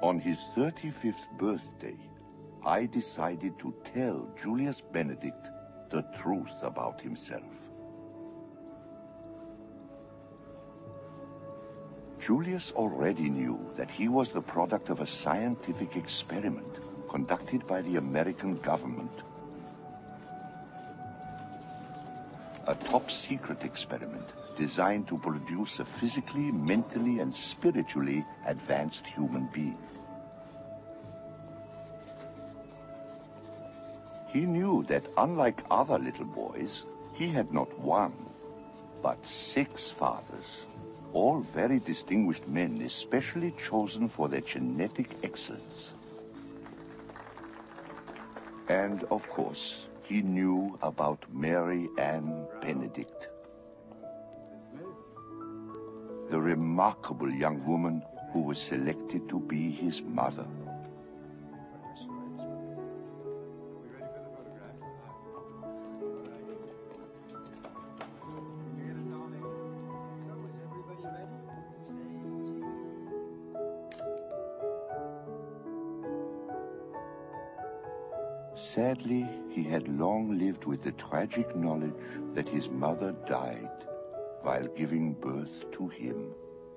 On his 35th birthday, I decided to tell Julius Benedict the truth about himself. Julius already knew that he was the product of a scientific experiment conducted by the American government. A top-secret experiment designed to produce a physically, mentally, and spiritually advanced human being. He knew that unlike other little boys, he had not one, but 6 fathers, all very distinguished men, especially chosen for their genetic excellence. And, of course, he knew about Mary Ann Benedict, the remarkable young woman who was selected to be his mother. Sadly, he had long lived with the tragic knowledge that his mother died while giving birth to him.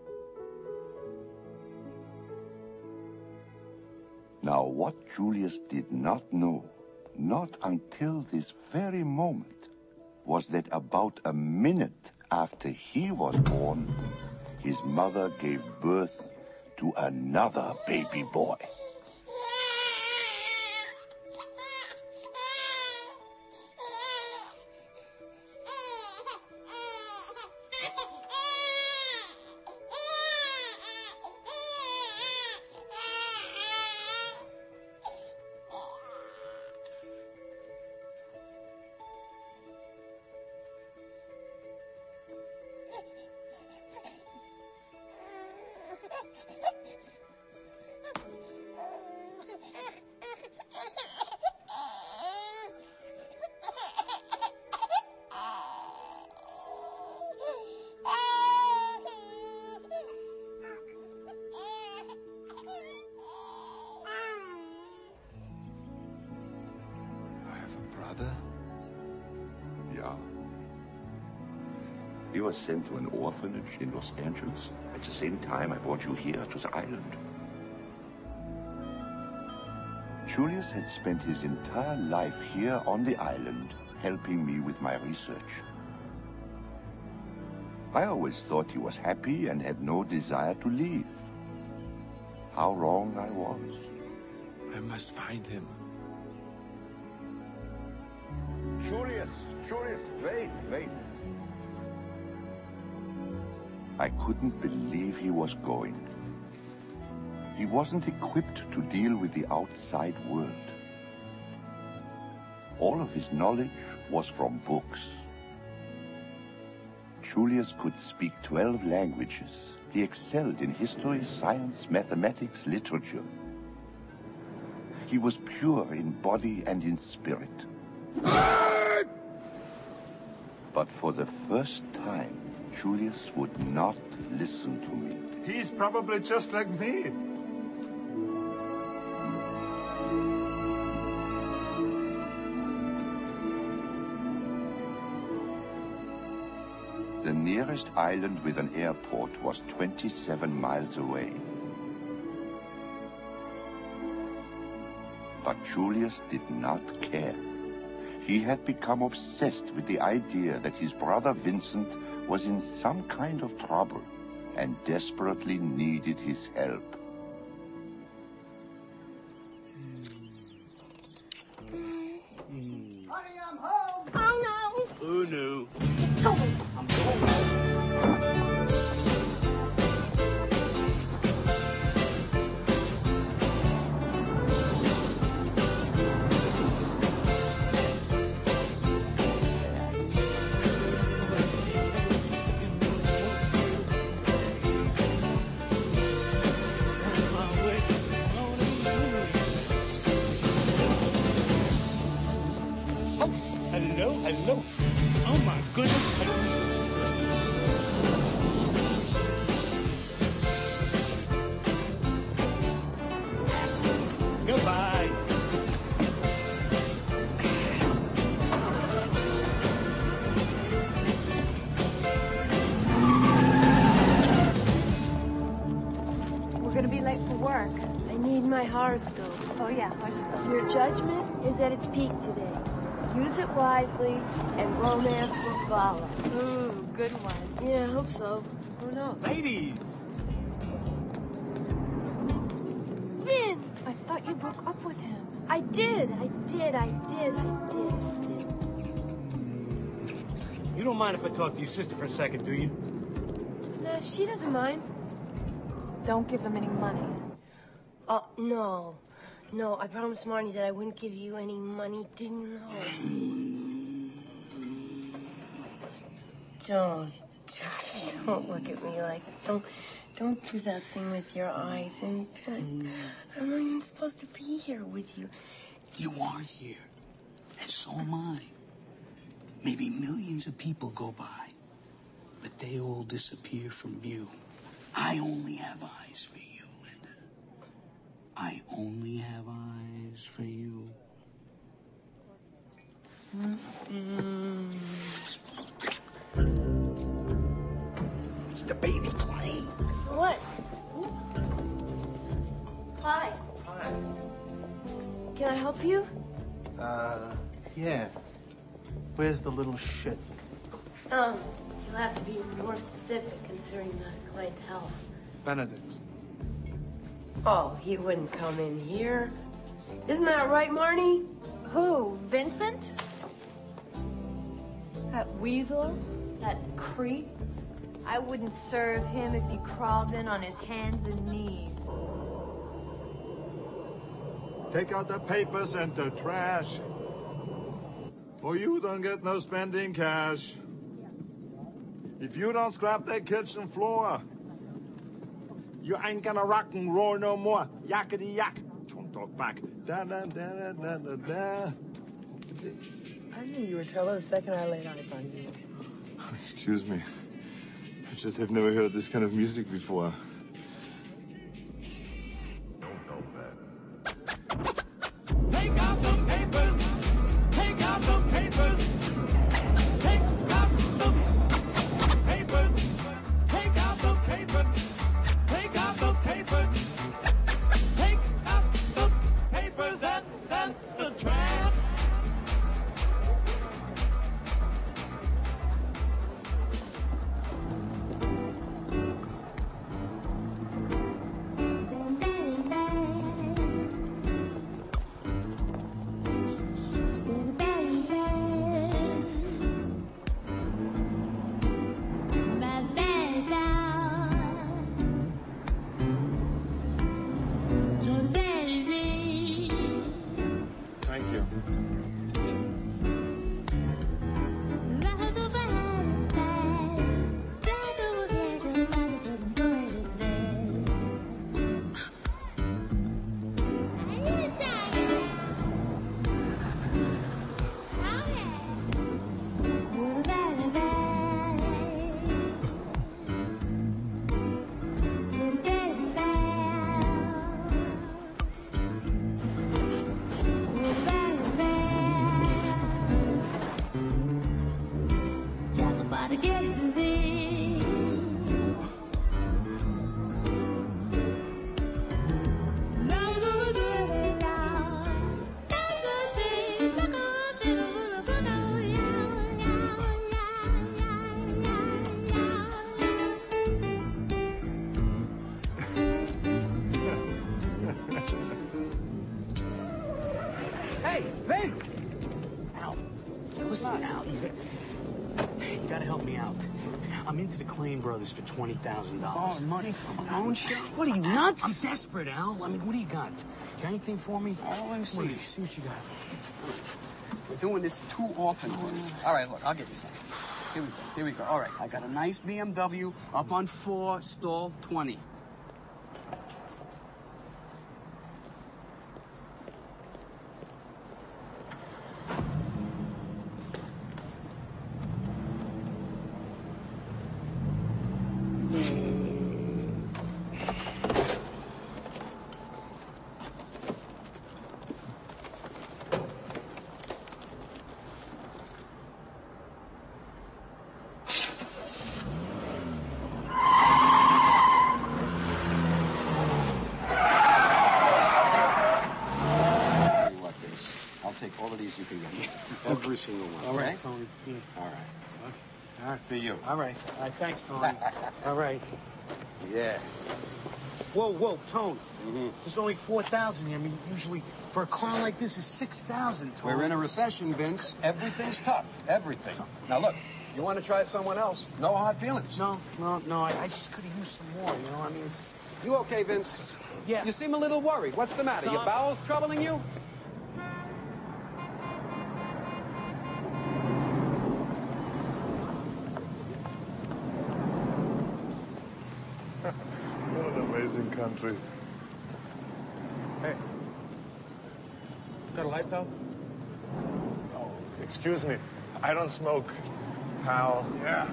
Now, what Julius did not know, not until this very moment, was that about a minute after he was born, his mother gave birth to another baby boy. Yeah. He was sent to an orphanage in Los Angeles. At the same time, I brought you here to the island. Julius had spent his entire life here on the island, helping me with my research. I always thought he was happy and had no desire to leave. How wrong I was. I must find him. Julius, wait. I couldn't believe he was going. He wasn't equipped to deal with the outside world. All of his knowledge was from books. Julius could speak 12 languages. He excelled in history, science, mathematics, literature. He was pure in body and in spirit. But for the first time, Julius would not listen to me. He's probably just like me. The nearest island with an airport was 27 miles away. But Julius did not care. He had become obsessed with the idea that his brother Vincent was in some kind of trouble and desperately needed his help. Honey, I'm home! Oh, no! Oh, no. I'm going. Hello. Oh my goodness. horoscope. Oh, yeah, horoscope. Your judgment is at its peak today. Use it wisely, and romance will follow. Ooh, good one. Yeah, I hope so. Who knows? Ladies! Vince! I thought you broke up with him. I did. You don't mind if I talk to your sister for a second, do you? Nah, she doesn't mind. Don't give him any money. Oh, no. No, I promised Marnie that I wouldn't give you any money. Didn't know. Don't look at me like that. Don't do that thing with your eyes. And I'm not even supposed to be here with you. You are here, and so am I. Maybe millions of people go by, but they all disappear from view. I only have eyes for you, Linda. I only have eyes for you. It's the baby plane. What? Hi. Hi. Can I help you? Yeah. Where's the little shit? You'll have to be more specific considering the clientele. Benedict. Oh, he wouldn't come in here. Isn't that right, Marnie? Who? Vincent? That weasel? That creep? I wouldn't serve him if he crawled in on his hands and knees. Take out the papers and the trash. Or you don't get no spending cash. If you don't scrap that kitchen floor, you ain't gonna rock and roll no more. Yakety yak. Don't talk back. Da da da da da da. I knew you were trouble the second I laid eyes on you. Excuse me. I just have never heard this kind of music before. Take out the papers! Take out the papers! Take out the papers! Take out the papers! Take out the papers! Take out the papers and the trash! Thank you. Hey, Vince! Al, listen, Al, you gotta help me out. I'm into the Claim Brothers for $20,000. Oh, money from my own show? What are you, nuts? I'm desperate, Al. I mean, what do you got? Got anything for me? Oh, let me see. Wait, see what you got. We're doing this too often, Horace. All right, look, I'll give you something. Here we go. All right, I got a nice BMW up on 4, stall 20. take all of these you can get. Every single one. All right, okay? Tony. Yeah. All right. Okay. All right. For you. All right. Thanks, Tony. All right. Yeah. Whoa, Tone. There's only 4,000 here. I mean, usually for a car like this is 6,000, Tone. We're in a recession, Vince. Everything's tough. Everything. Now, look. You want to try someone else? No hard feelings. No. I just could have used some more, you know? I mean, it's... You okay, Vince? Yeah. You seem a little worried. What's the matter? Your bowels troubling you? What an amazing country. Hey. Got a light, pal? Oh, excuse me. I don't smoke, pal. Yeah.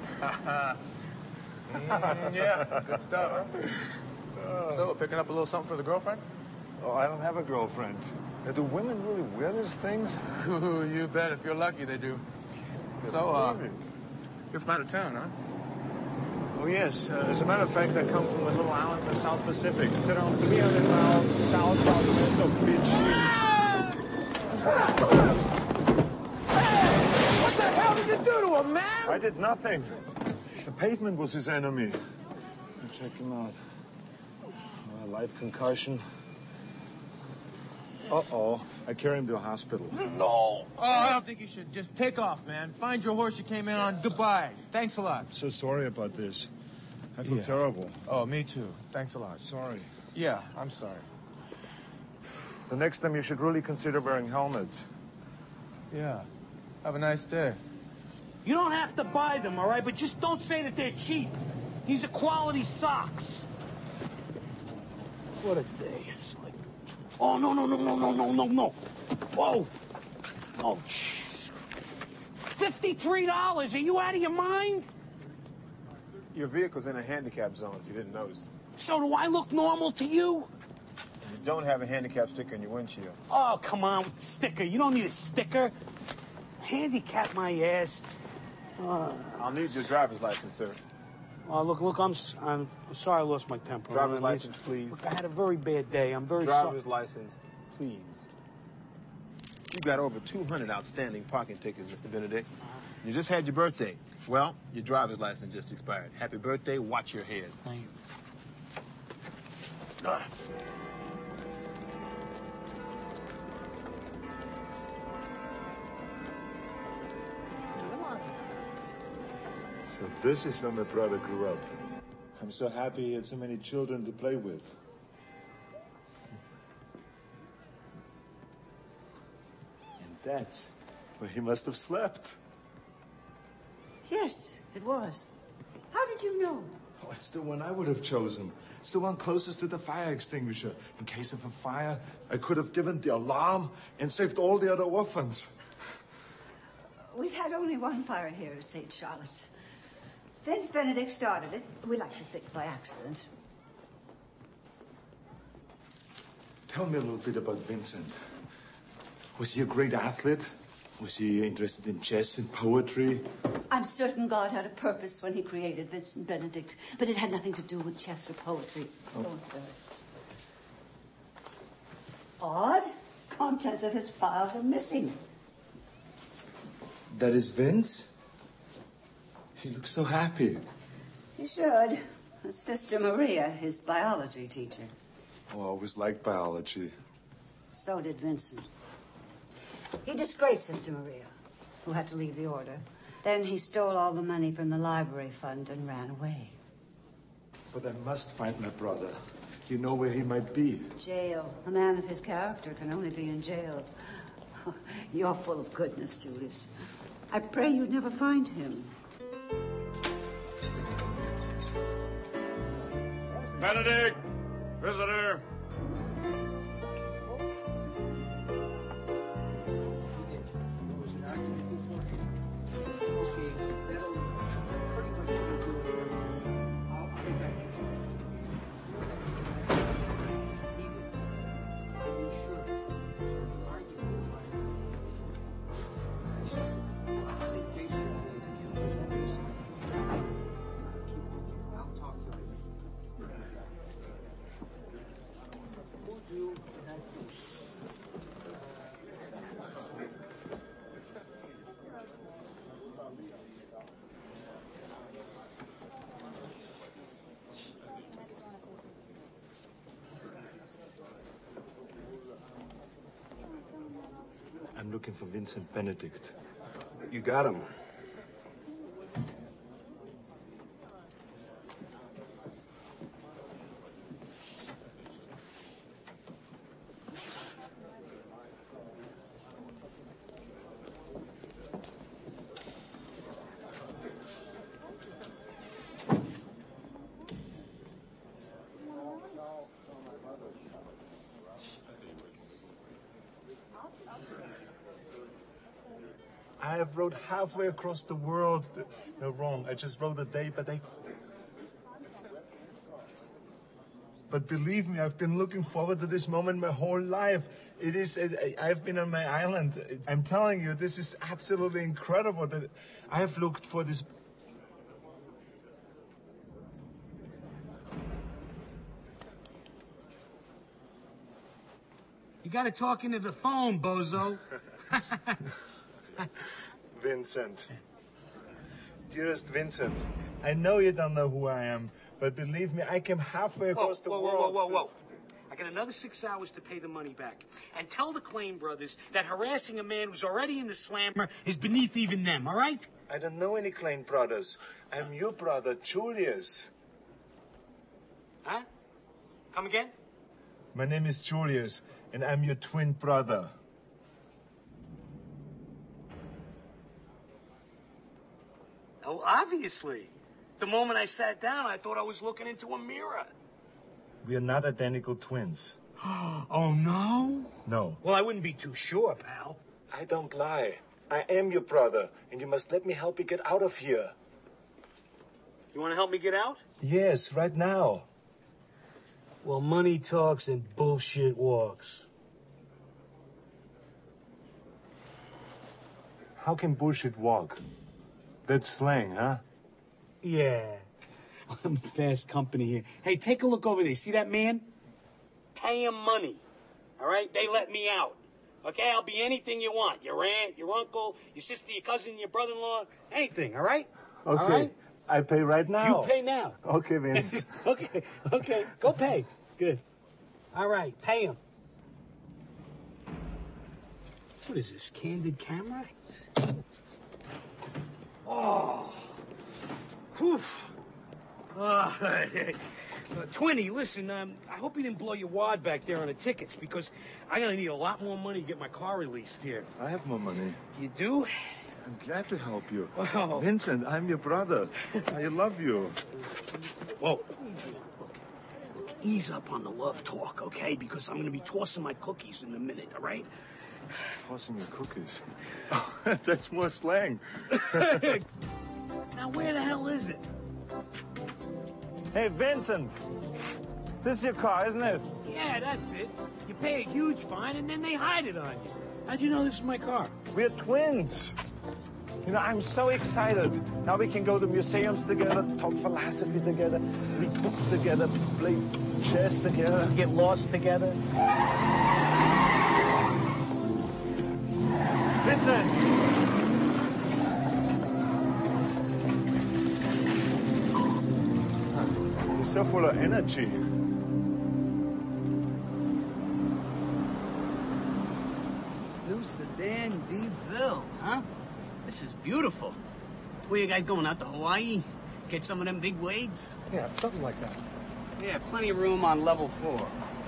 Yeah, good stuff, huh? So, picking up a little something for the girlfriend? Oh, I don't have a girlfriend. Do women really wear these things? You bet. If you're lucky, they do. So, you're from out of town, huh? Oh, yes. As a matter of fact, I come from a little island in the South Pacific. It's around 300 miles southwest of Fiji. What the hell did you do to him, man? I did nothing. The pavement was his enemy. Check him out. Light concussion. Uh-oh. I carry him to a hospital. No. Oh, I don't think you should. Just take off, man. Find your horse you came in on. Goodbye. Thanks a lot. So sorry about this. I feel terrible. Oh, me too. Thanks a lot. Sorry. Yeah, I'm sorry. The next time you should really consider wearing helmets. Yeah. Have a nice day. You don't have to buy them, all right? But just don't say that they're cheap. These are quality socks. What a day. It's like... Oh, no. Whoa. Oh, jeez. $53. Are you out of your mind? Your vehicle's in a handicap zone, if you didn't notice. So do I look normal to you? You don't have a handicap sticker in your windshield. Oh, come on with the sticker. You don't need a sticker. Handicap my ass. I'll need your driver's license, sir. Look, I'm sorry I lost my temper. Driver's license, please. Look, I had a very bad day. I'm very sorry. Driver's license, please. You got over 200 outstanding parking tickets, Mr. Benedict. You just had your birthday. Well, your driver's license just expired. Happy birthday. Watch your head. Thank you. So this is where my brother grew up. I'm so happy he had so many children to play with. And that's where he must have slept. Yes, it was. How did you know? Oh, it's the one I would have chosen. It's the one closest to the fire extinguisher. In case of a fire, I could have given the alarm and saved all the other orphans. We've had only one fire here at St. Charlotte's. Vince Benedict started it. We like to think by accident. Tell me a little bit about Vincent. Was he a great athlete? Was he interested in chess and poetry? I'm certain God had a purpose when he created Vincent Benedict, but it had nothing to do with chess or poetry. Oh. Go on, sir. Odd. Contents of his files are missing. That is Vince? He looks so happy. He should. It's Sister Maria, his biology teacher. Oh, I always liked biology. So did Vincent. He disgraced Sister Maria, who had to leave the order. Then he stole all the money from the library fund and ran away. But I must find my brother. You know where he might be. Jail. A man of his character can only be in jail. You're full of goodness, Julius. I pray you never find him. Benedict! Visitor! I'm looking for Vincent Benedict. You got him. I have rode halfway across the world. No, wrong. I just rode a day, But believe me, I've been looking forward to this moment my whole life. I've been on my island. I'm telling you, this is absolutely incredible that I have looked for this. You gotta talk into the phone, bozo. Vincent. Dearest Vincent, I know you don't know who I am, but believe me, I came halfway across the world. Whoa. I got another 6 hours to pay the money back. And tell the Claim brothers that harassing a man who's already in the slammer is beneath even them, all right? I don't know any Claim brothers. I'm your brother, Julius. Huh? Come again? My name is Julius, and I'm your twin brother. Oh, obviously. The moment I sat down, I thought I was looking into a mirror. We are not identical twins. Oh, no? No. Well, I wouldn't be too sure, pal. I don't lie. I am your brother, and you must let me help you get out of here. You want to help me get out? Yes, right now. Well, money talks and bullshit walks. How can bullshit walk? That's slang, huh? Yeah. I'm fast company here. Hey, take a look over there. See that man? Pay him money. All right? They let me out. Okay? I'll be anything you want. Your aunt, your uncle, your sister, your cousin, your brother-in-law. Anything, all right? Okay. All right? I pay right now. You pay now. Okay, Vince. Okay. Go pay. Good. All right. Pay him. What is this, candid camera? Oh. Whew. Twinny, listen, I hope you didn't blow your wad back there on the tickets, because I'm going to need a lot more money to get my car released here. I have more money. You do? I'm glad to help you. Wow. Vincent, I'm your brother. I love you. Whoa. Look, ease up on the love talk, okay? Because I'm going to be tossing my cookies in a minute, all right? Tossing your cookies? Oh, that's more slang. Now, where the hell is it? Hey, Vincent. This is your car, isn't it? Yeah, that's it. You pay a huge fine, and then they hide it on you. How'd you know this is my car? We're twins. You know, I'm so excited. Now we can go to museums together, talk philosophy together, read books together, play chess together. Get lost together. Vincent! You're so full of energy. New sedan DeVille, huh? This is beautiful. Where you guys going, out to Hawaii? Get some of them big waves? Yeah, something like that. Yeah, plenty of room on level 4.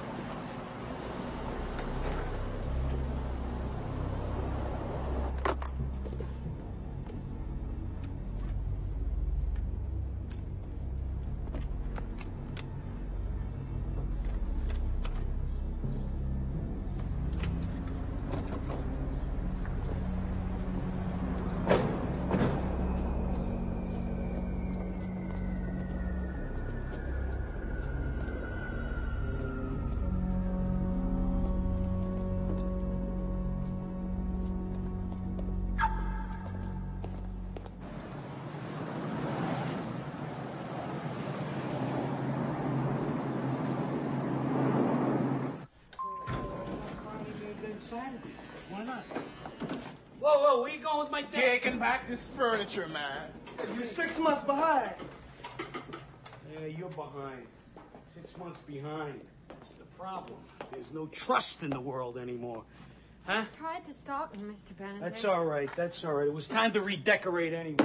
Why not? Whoa, where you going with my desk? Taking back this furniture, man. You're 6 months behind. Yeah, you're behind. 6 months behind. That's the problem. There's no trust in the world anymore. Huh? Tried to stop me, Mr. Benedict. That's all right. That's all right. It was time to redecorate anyway.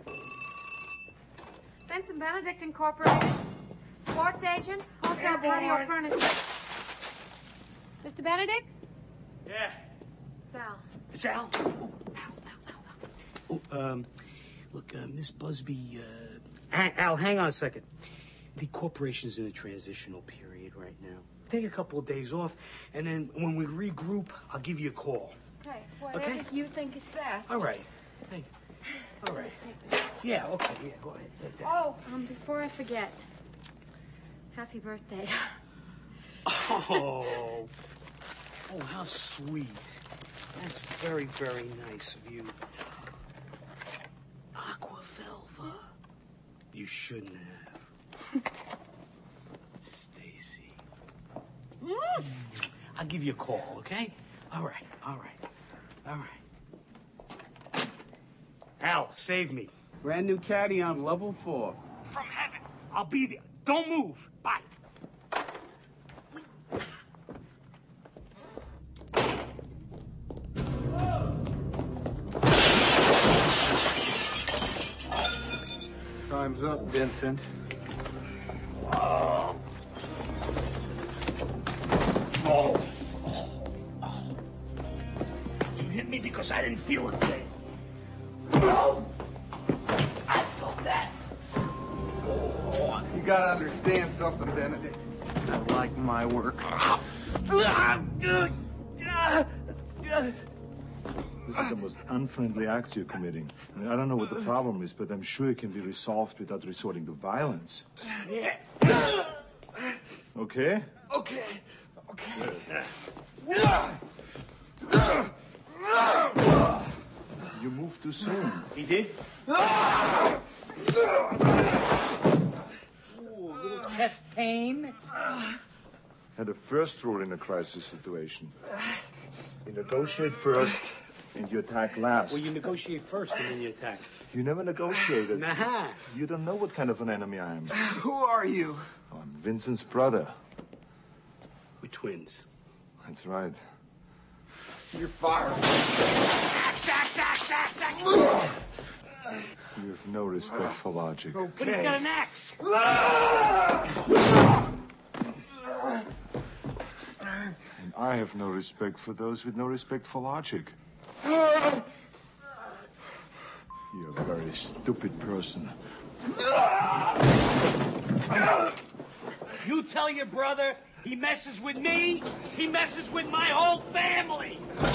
Vincent Benedict Incorporated. Sports agent. Wholesale patio furniture. Mr. Benedict? Yeah. Sal. It's Al. Look, Miss Busby, Al, hang on a second. The corporation's in a transitional period right now. Take a couple of days off, and then when we regroup, I'll give you a call. Okay, whatever you think is best. All right. Thank you. All right. Yeah, okay, yeah, go ahead. Take that. Oh, before I forget, happy birthday. Oh, how sweet. That's very, very nice of you. Aquavelva. You shouldn't have. Stacy. I'll give you a call, okay? All right, all right, all right. Al, save me. Brand new caddy on level 4. From heaven. I'll be there. Don't move. Bye. Time's up, Vincent. Oh. You hit me because I didn't feel a thing. No! I felt that. You gotta understand something, Benedict. I like my work. This is the most unfriendly acts you're committing. I mean, I don't know what the problem is, but I'm sure it can be resolved without resorting to violence. Yeah. Okay? Okay. Okay. You moved too soon. He did? Ooh, little chest pain. Had a first rule in a crisis situation. You negotiate first, and you attack last. Well, you negotiate first and then you attack. You never negotiated. Nah. You don't know what kind of an enemy I am. Who are you? I'm Vincent's brother. We're twins. That's right. You're fired. You have no respect for logic. Okay. But he's got an axe. And I have no respect for those with no respect for logic. You're a very stupid person. You tell your brother he messes with me, he messes with my whole family.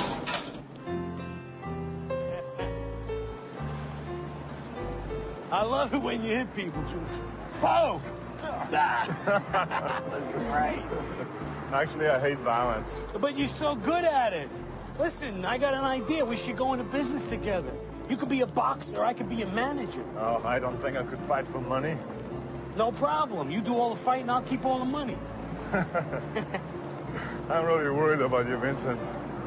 I love it when you hit people, Jules. Oh! That's right. Actually, I hate violence. But you're so good at it. Listen, I got an idea. We should go into business together. You could be a boxer, I could be a manager. Oh, I don't think I could fight for money. No problem. You do all the fighting, I'll keep all the money. I'm really worried about you, Vincent.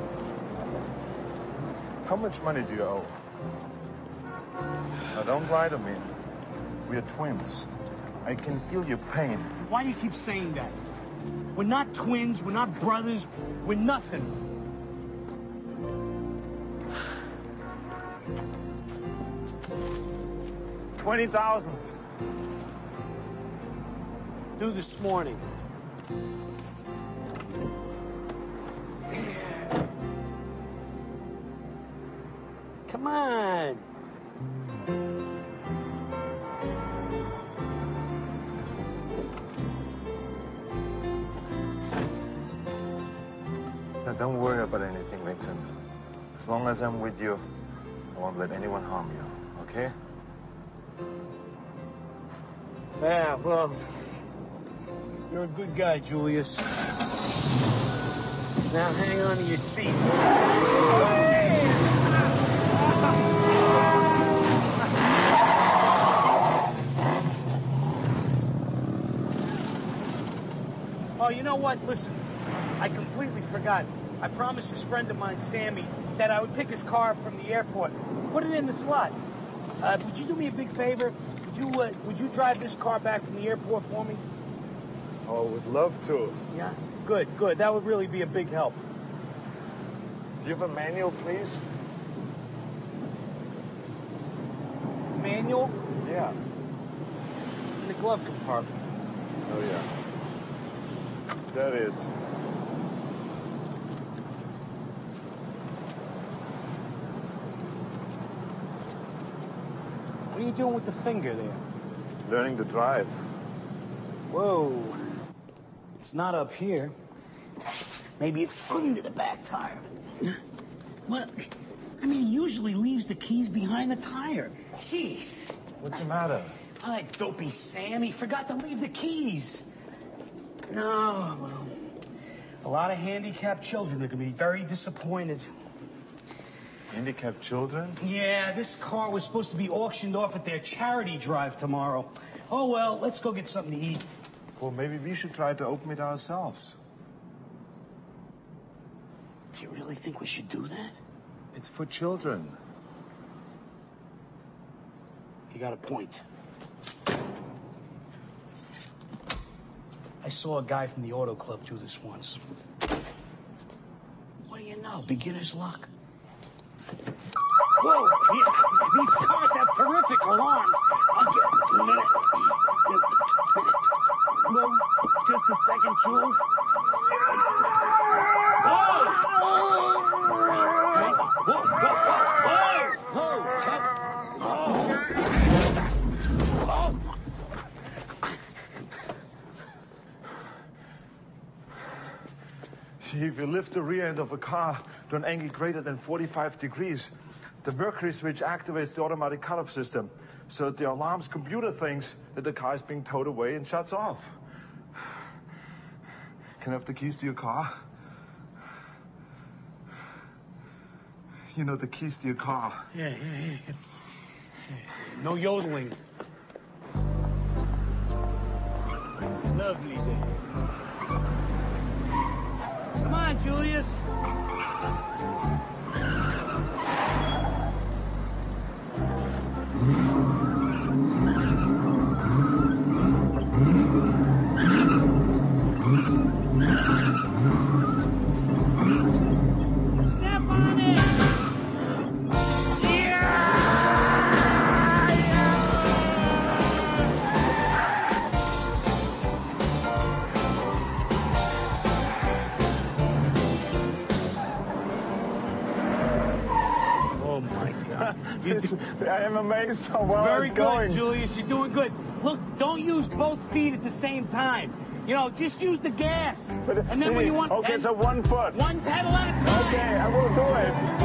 How much money do you owe? Now, don't lie to me. We are twins. I can feel your pain. Why do you keep saying that? We're not twins, we're not brothers, we're nothing. $20,000. Due this morning. Come on. Now, don't worry about anything, Vincent. As long as I'm with you, I won't let anyone harm you, okay? Yeah, well, you're a good guy, Julius. Now hang on to your seat. Oh, you know what? Listen, I completely forgot. I promised this friend of mine, Sammy, that I would pick his car from the airport. Put it in the slot. Would you do me a big favor? Would you drive this car back from the airport for me? Oh, would love to. Yeah? Good, good. That would really be a big help. You have a manual, please? Manual? Yeah. In the glove compartment. Oh, yeah. There it is. What are you doing with the finger there? Learning to drive. Whoa. It's not up here. Maybe it's under the back tire. Well, I mean, he usually leaves the keys behind the tire. Jeez. What's the matter? Ay, dopey Sam, he forgot to leave the keys. No, well, a lot of handicapped children are going to be very disappointed. Handicapped children? Yeah, this car was supposed to be auctioned off at their charity drive tomorrow. Oh, well, let's go get something to eat. Well, maybe we should try to open it ourselves. Do you really think we should do that? It's for children. You got a point. I saw a guy from the auto club do this once. What do you know? Beginner's luck. Whoa! These cars have terrific alarms. I'll get it in a minute. Well, just a second, Jules. Whoa! See, if you lift the rear end of a car to an angle greater than 45 degrees, the mercury switch activates the automatic cutoff system, so that the alarm's computer thinks that the car is being towed away and shuts off. Can I have the keys to your car? You know, the keys to your car. Yeah. No yodeling. Lovely day. Come on, Julius. Step on it! Oh my God. I am amazed how well Very it's good, going. Julius. You're doing good. Look, don't use both feet at the same time. You know, just use the gas. And then when you want... Okay, so 1 foot. One pedal at a time. Okay, I will do it.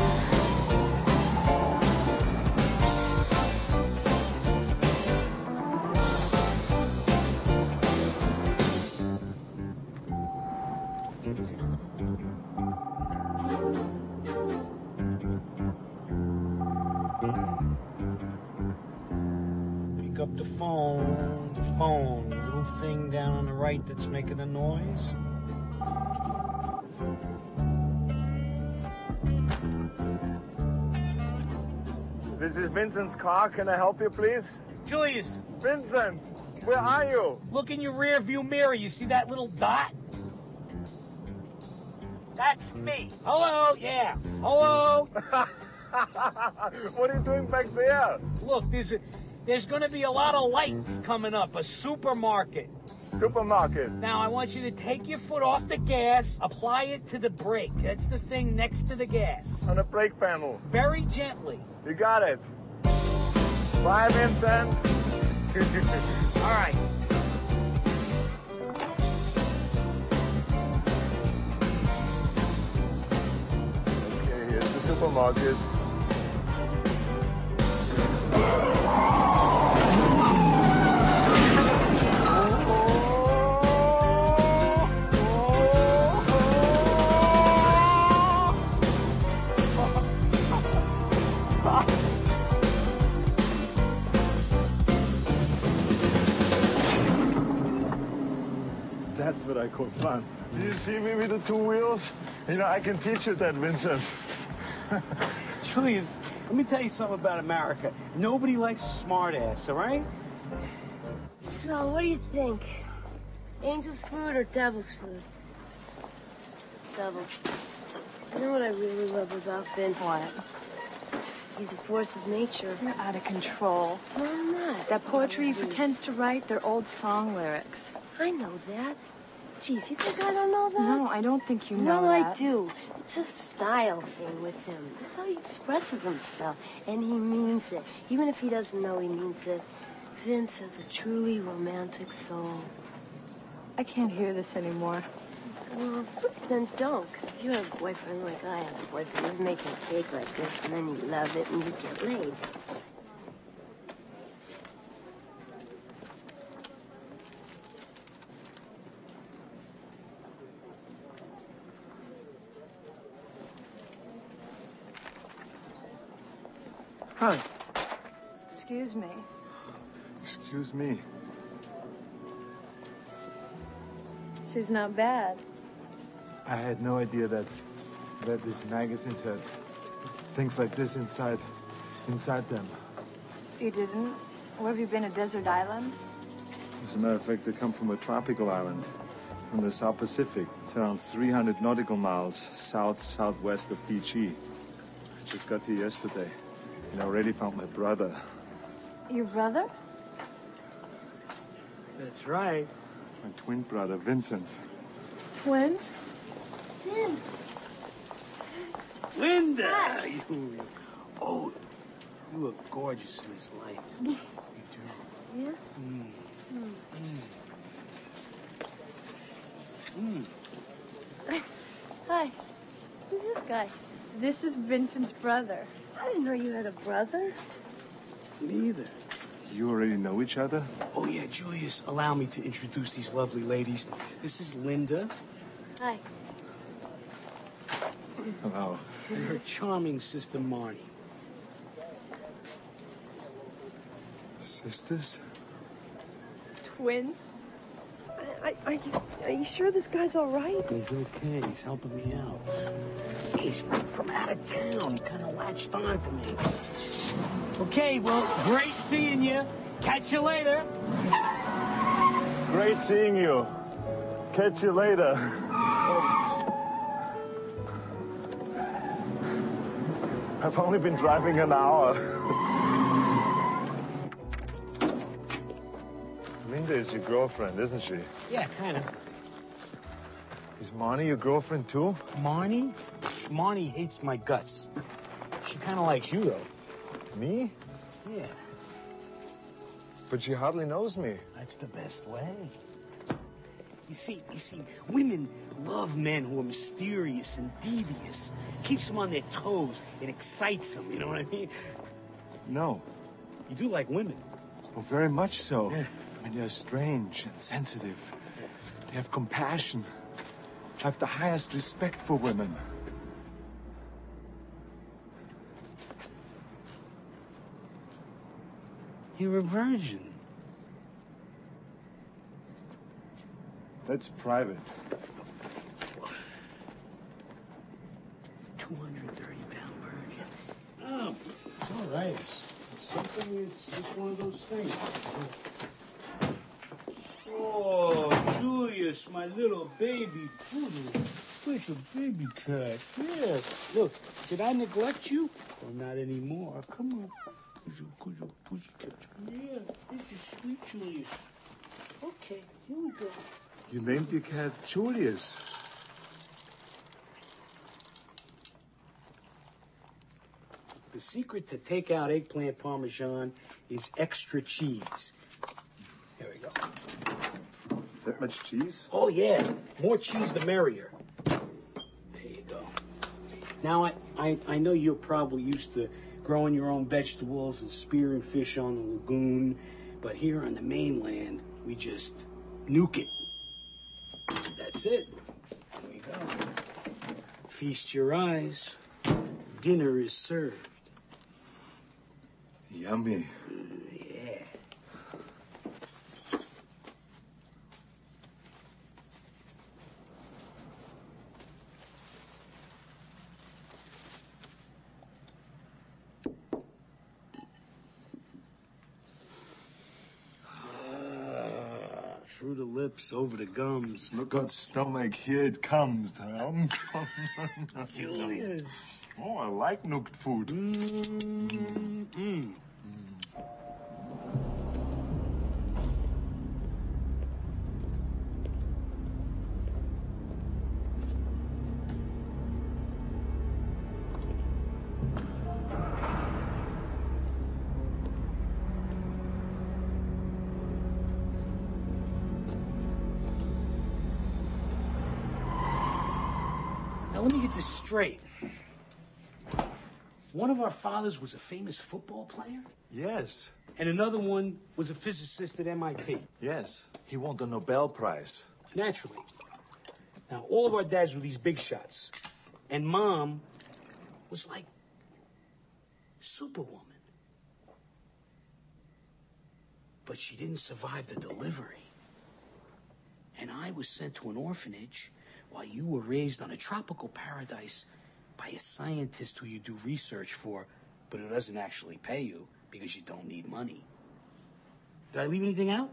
Pick up the phone. The little thing down on the right that's making a noise. This is Vincent's car. Can I help you, please? Julius. Vincent, where are you? Look in your rear view mirror. You see that little dot? That's me. Hello, yeah. Hello. What are you doing back there? Look, there's going to be a lot of lights coming up. A supermarket. Supermarket. Now, I want you to take your foot off the gas, apply it to the brake. That's the thing next to the gas. On the brake panel. Very gently. You got it. Bye, Vincent. All right. Okay, here's the supermarket. That's what I call fun. Do you see me with the 2 wheels? You know, I can teach you that, Vincent. Julius, let me tell you something about America. Nobody likes a smart ass, all right? So, what do you think? Angel's food or devil's food? Devil's. You know what I really love about Vince? What? He's a force of nature. You're out of control. No, I'm not. That poetry he pretends to write, they're old song lyrics. I know that. Geez, you think I don't know that? No, I don't think you know well, that. I do. It's a style thing with him. That's how he expresses himself. And he means it. Even if he doesn't know he means it. Vince has a truly romantic soul. I can't hear this anymore. Well, then don't. Because if you had a boyfriend like I have a boyfriend, you'd make a cake like this, and then you'd love it, and you'd get laid. Hi. Excuse me. Excuse me. She's not bad. I had no idea that these magazines had things like this inside them. You didn't? Where have you been, a desert island? As a matter of fact, they come from a tropical island from the South Pacific. It's around 300 nautical miles southwest of Fiji. I just got here yesterday and I already found my brother. Your brother? That's right. My twin brother, Vincent. Twins? Vince. Linda! You look gorgeous in this light. You do. Yeah? Hi. Who's this guy? This is Vincent's brother. I didn't know you had a brother. Me either. You already know each other? Oh, yeah, Julius, allow me to introduce these lovely ladies. This is Linda. Hi. Hello. And her charming sister, Marnie. Sisters? Twins? Are you sure this guy's all right? He's okay. He's helping me out. He's from out of town. He kind of latched on to me. Okay, well, great seeing you. Catch you later. Great seeing you. Catch you later. I've only been driving an hour. Linda is your girlfriend, isn't she? Yeah, kind of. Is Marnie your girlfriend, too? Marnie? Marnie hates my guts. She kind of likes you, though. Me? Yeah. But she hardly knows me. That's the best way. You see, women love men who are mysterious and devious. Keeps them on their toes. It excites them, you know what I mean? No. You do like women. Well, very much so. Yeah. I mean, they're strange and sensitive. They have compassion. I have the highest respect for women. You're a virgin. That's private. 230-pound virgin. Oh, it's all right. It's something. It's just one of those things. Oh, Julius, my little baby poodle. Where's your baby cat? Yeah. Look, did I neglect you? Well, not anymore. Come on. Could you pussycat? Yeah, this is sweet Julius. Okay, here we go. You named your cat Julius. The secret to take out eggplant parmesan is extra cheese. Here we go. That much cheese? Oh, yeah. More cheese, the merrier. There you go. Now, I know you're probably used to growing your own vegetables and spearing fish on the lagoon, but here on the mainland, we just nuke it. That's it. There you go. Feast your eyes. Dinner is served. Yummy. Yeah. through the lips, over the gums. Look at stomach, here it comes, Tom. Julius. Oh, I like nooked food. Now, let me get this straight. One of our fathers was a famous football player? Yes. And another one was a physicist at MIT? Yes. He won the Nobel Prize. Naturally. Now, all of our dads were these big shots. And Mom was like Superwoman. But she didn't survive the delivery. And I was sent to an orphanage while you were raised on a tropical paradise by a scientist who you do research for, but who doesn't actually pay you because you don't need money. Did I leave anything out?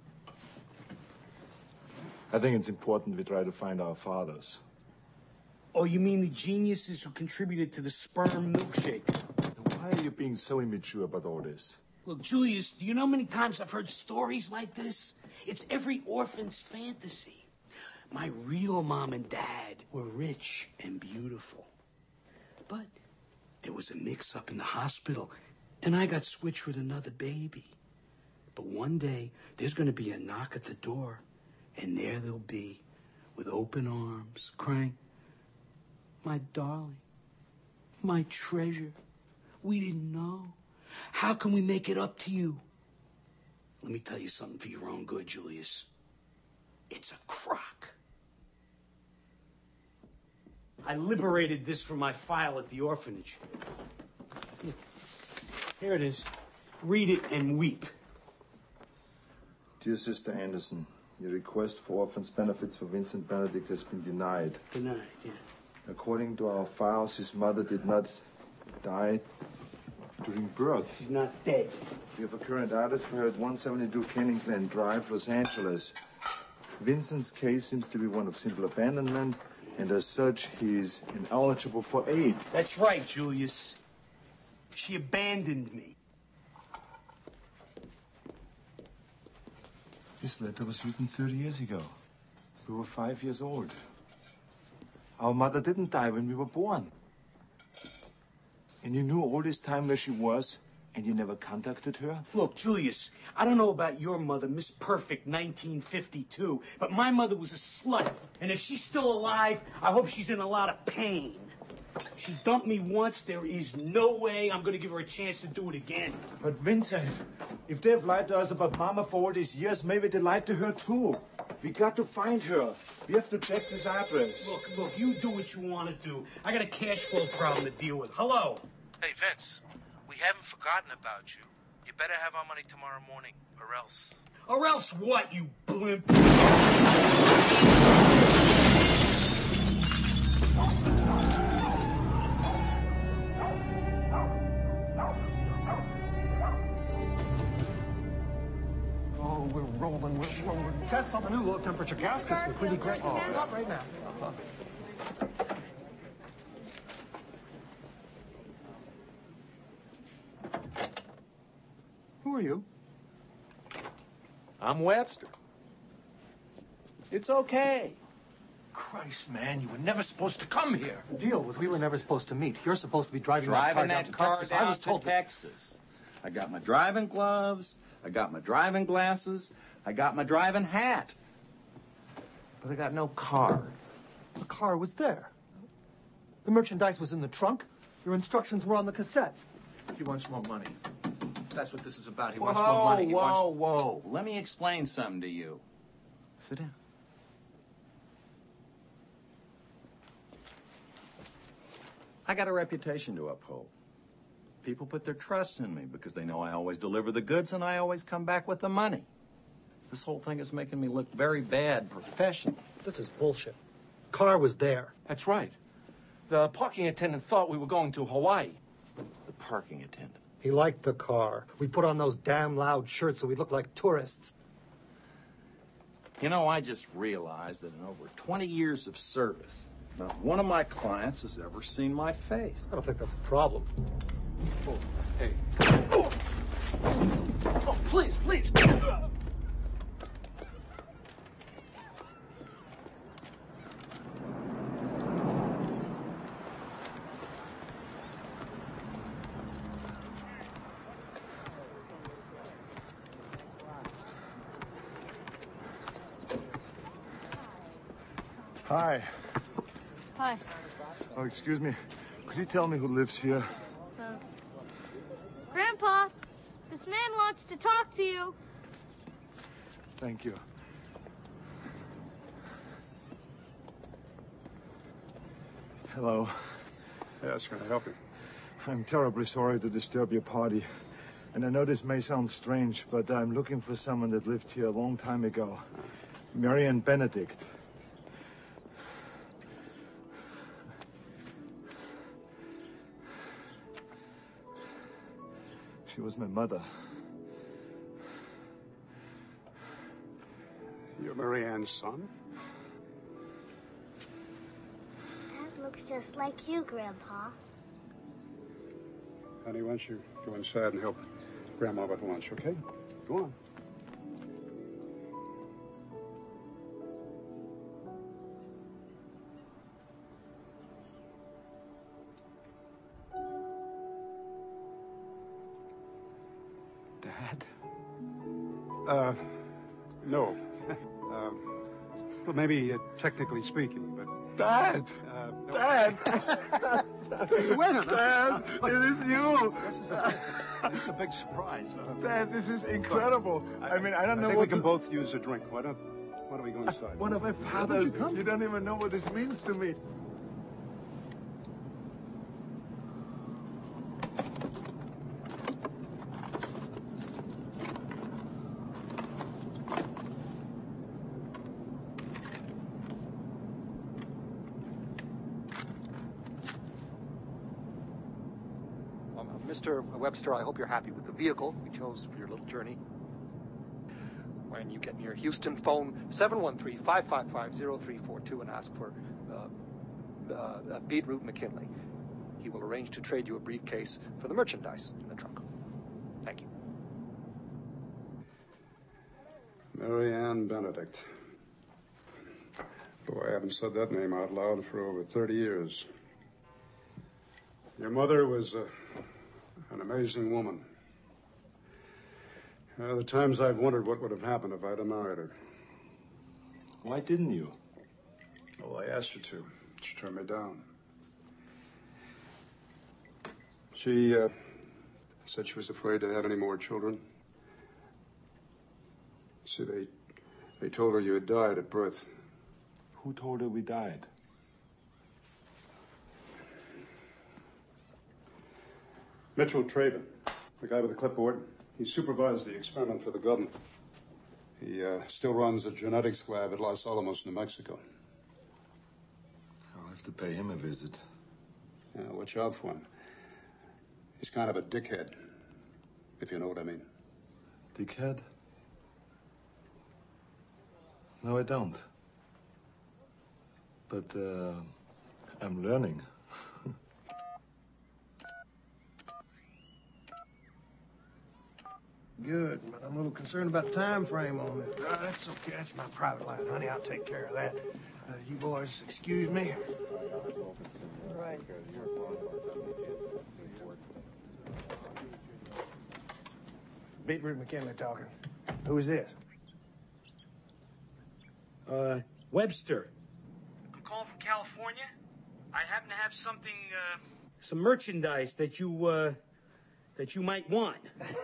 I think it's important we try to find our fathers. Oh, you mean the geniuses who contributed to the sperm milkshake? Why are you being so immature about all this? Look, Julius, do you know how many times I've heard stories like this? It's every orphan's fantasy. My real mom and dad were rich and beautiful. But there was a mix-up in the hospital, and I got switched with another baby. But one day, there's going to be a knock at the door, and there they'll be, with open arms, crying, "My darling, my treasure, we didn't know. How can we make it up to you?" Let me tell you something for your own good, Julius. It's a crock. I liberated this from my file at the orphanage. Here it is. Read it and weep. Dear Sister Anderson, your request for orphans' benefits for Vincent Benedict has been denied. Denied, yeah. According to our files, his mother did not die during birth. She's not dead. We have a current address for her at 172 Canning Glen Drive, Los Angeles. Vincent's case seems to be one of simple abandonment, and as such, he is ineligible for aid. That's right, Julius. She abandoned me. This letter was written 30 years ago. We were 5 years old. Our mother didn't die when we were born. And you knew all this time where she was, and you never contacted her? Look, Julius, I don't know about your mother, Miss Perfect 1952, but my mother was a slut. And if she's still alive, I hope she's in a lot of pain. She dumped me once. There is no way I'm going to give her a chance to do it again. But Vincent, if they've lied to us about Mama for all these years, maybe they lied to her too. We got to find her. We have to check this address. Look, you do what you want to do. I got a cash flow problem to deal with. Hello? Hey, Vince, we haven't forgotten about you. You better have our money tomorrow morning, or else. Or else what, you blimp? Oh, we're rolling. Tests on the new low-temperature gaskets look pretty great. Oh, not right now. Who are you? I'm Webster. It's okay. Christ, man, you were never supposed to come here. The deal was we were never supposed to meet. You're supposed to be driving Driving that that car car down to Texas. down I was told to Texas. I got my driving gloves. I got my driving glasses. I got my driving hat. But I got no car. The car was there. The merchandise was in the trunk. Your instructions were on the cassette. He wants more money. That's what this is about. He Whoa, wants more money. He wants... whoa. Let me explain something to you. Sit down. I got a reputation to uphold. People put their trust in me because they know I always deliver the goods and I always come back with the money. This whole thing is making me look very bad professionally. This is bullshit. Car was there. That's right. The parking attendant thought we were going to Hawaii. The parking attendant. He liked the car. We put on those damn loud shirts so we looked like tourists. You know, I just realized that in over 20 years of service, not one of my clients has ever seen my face. I don't think that's a problem. Oh, hey. Oh, please, please. Hi. Hi. Oh, excuse me. Could you tell me who lives here? Grandpa, this man wants to talk to you. Thank you. Hello. Yes, can I help you? I'm terribly sorry to disturb your party. And I know this may sound strange, but I'm looking for someone that lived here a long time ago. Marianne Benedict. She was my mother. You're Marianne's son? That looks just like you, Grandpa. Honey, why don't you go inside and help Grandma with lunch, okay? Go on. Dad? No. Well, maybe technically speaking, but... Dad! No. Dad! Wait a minute. Dad, it is you! This is a big surprise. Dad, this is incredible. I mean, I don't know think what we can both use a drink. Why don't we go inside? One of my fathers. You don't even know what this means to me. Mr. Webster, I hope you're happy with the vehicle we chose for your little journey. When you get near Houston, phone 713-555-0342 and ask for Beetroot McKinley. He will arrange to trade you a briefcase for the merchandise in the trunk. Thank you. Marianne Benedict. Boy, I haven't said that name out loud for over 30 years. Your mother was an amazing woman. The times I've wondered what would have happened if I'd have married her. Why didn't you? Well, I asked her to. She turned me down. She said she was afraid to have any more children. See, they told her you had died at birth. Who told her we died? Mitchell Traven, the guy with the clipboard. He supervised the experiment for the government. He still runs a genetics lab at Los Alamos, New Mexico. I'll have to pay him a visit. Yeah, watch out for him. He's kind of a dickhead, if you know what I mean. Dickhead? No, I don't. But, I'm learning. Good. I'm a little concerned about the time frame on it. That's okay. That's my private life, honey. I'll take care of that. You boys, excuse me. All right. Beetroot McKinley talking. Who is this? Webster. I'm calling from California. I happen to have something, some merchandise that you might want.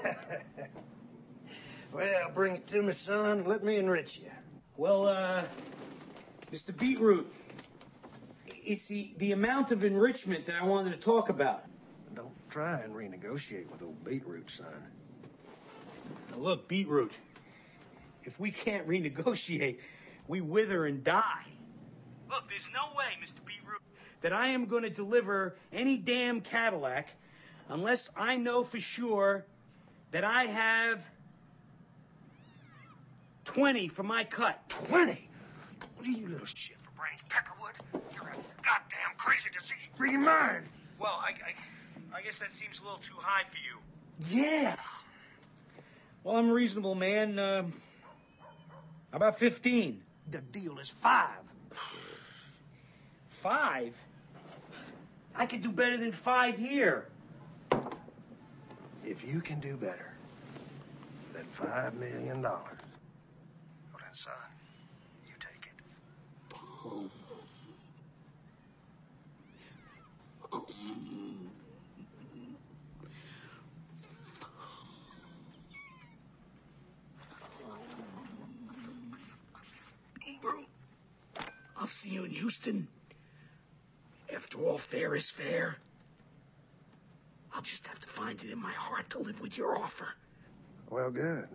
Well, bring it to me, son. Let me enrich you. Well, Mr. Beetroot, it's the amount of enrichment that I wanted to talk about. Don't try and renegotiate with old Beetroot, son. Now look, Beetroot, if we can't renegotiate, we wither and die. Look, there's no way, Mr. Beetroot, that I am going to deliver any damn Cadillac unless I know for sure that I have 20 for my cut. 20? You little shit for brains, Peckerwood. You're goddamn crazy to see. Bring your mind. Well, I guess that seems a little too high for you. Yeah. Well, I'm a reasonable man. How about 15? The deal is 5. 5? I could do better than 5 here. If you can do better than $5 million, well then, son, you take it. Bro, I'll see you in Houston. After all, fair is fair. I'll just have to find it in my heart to live with your offer. Well, good.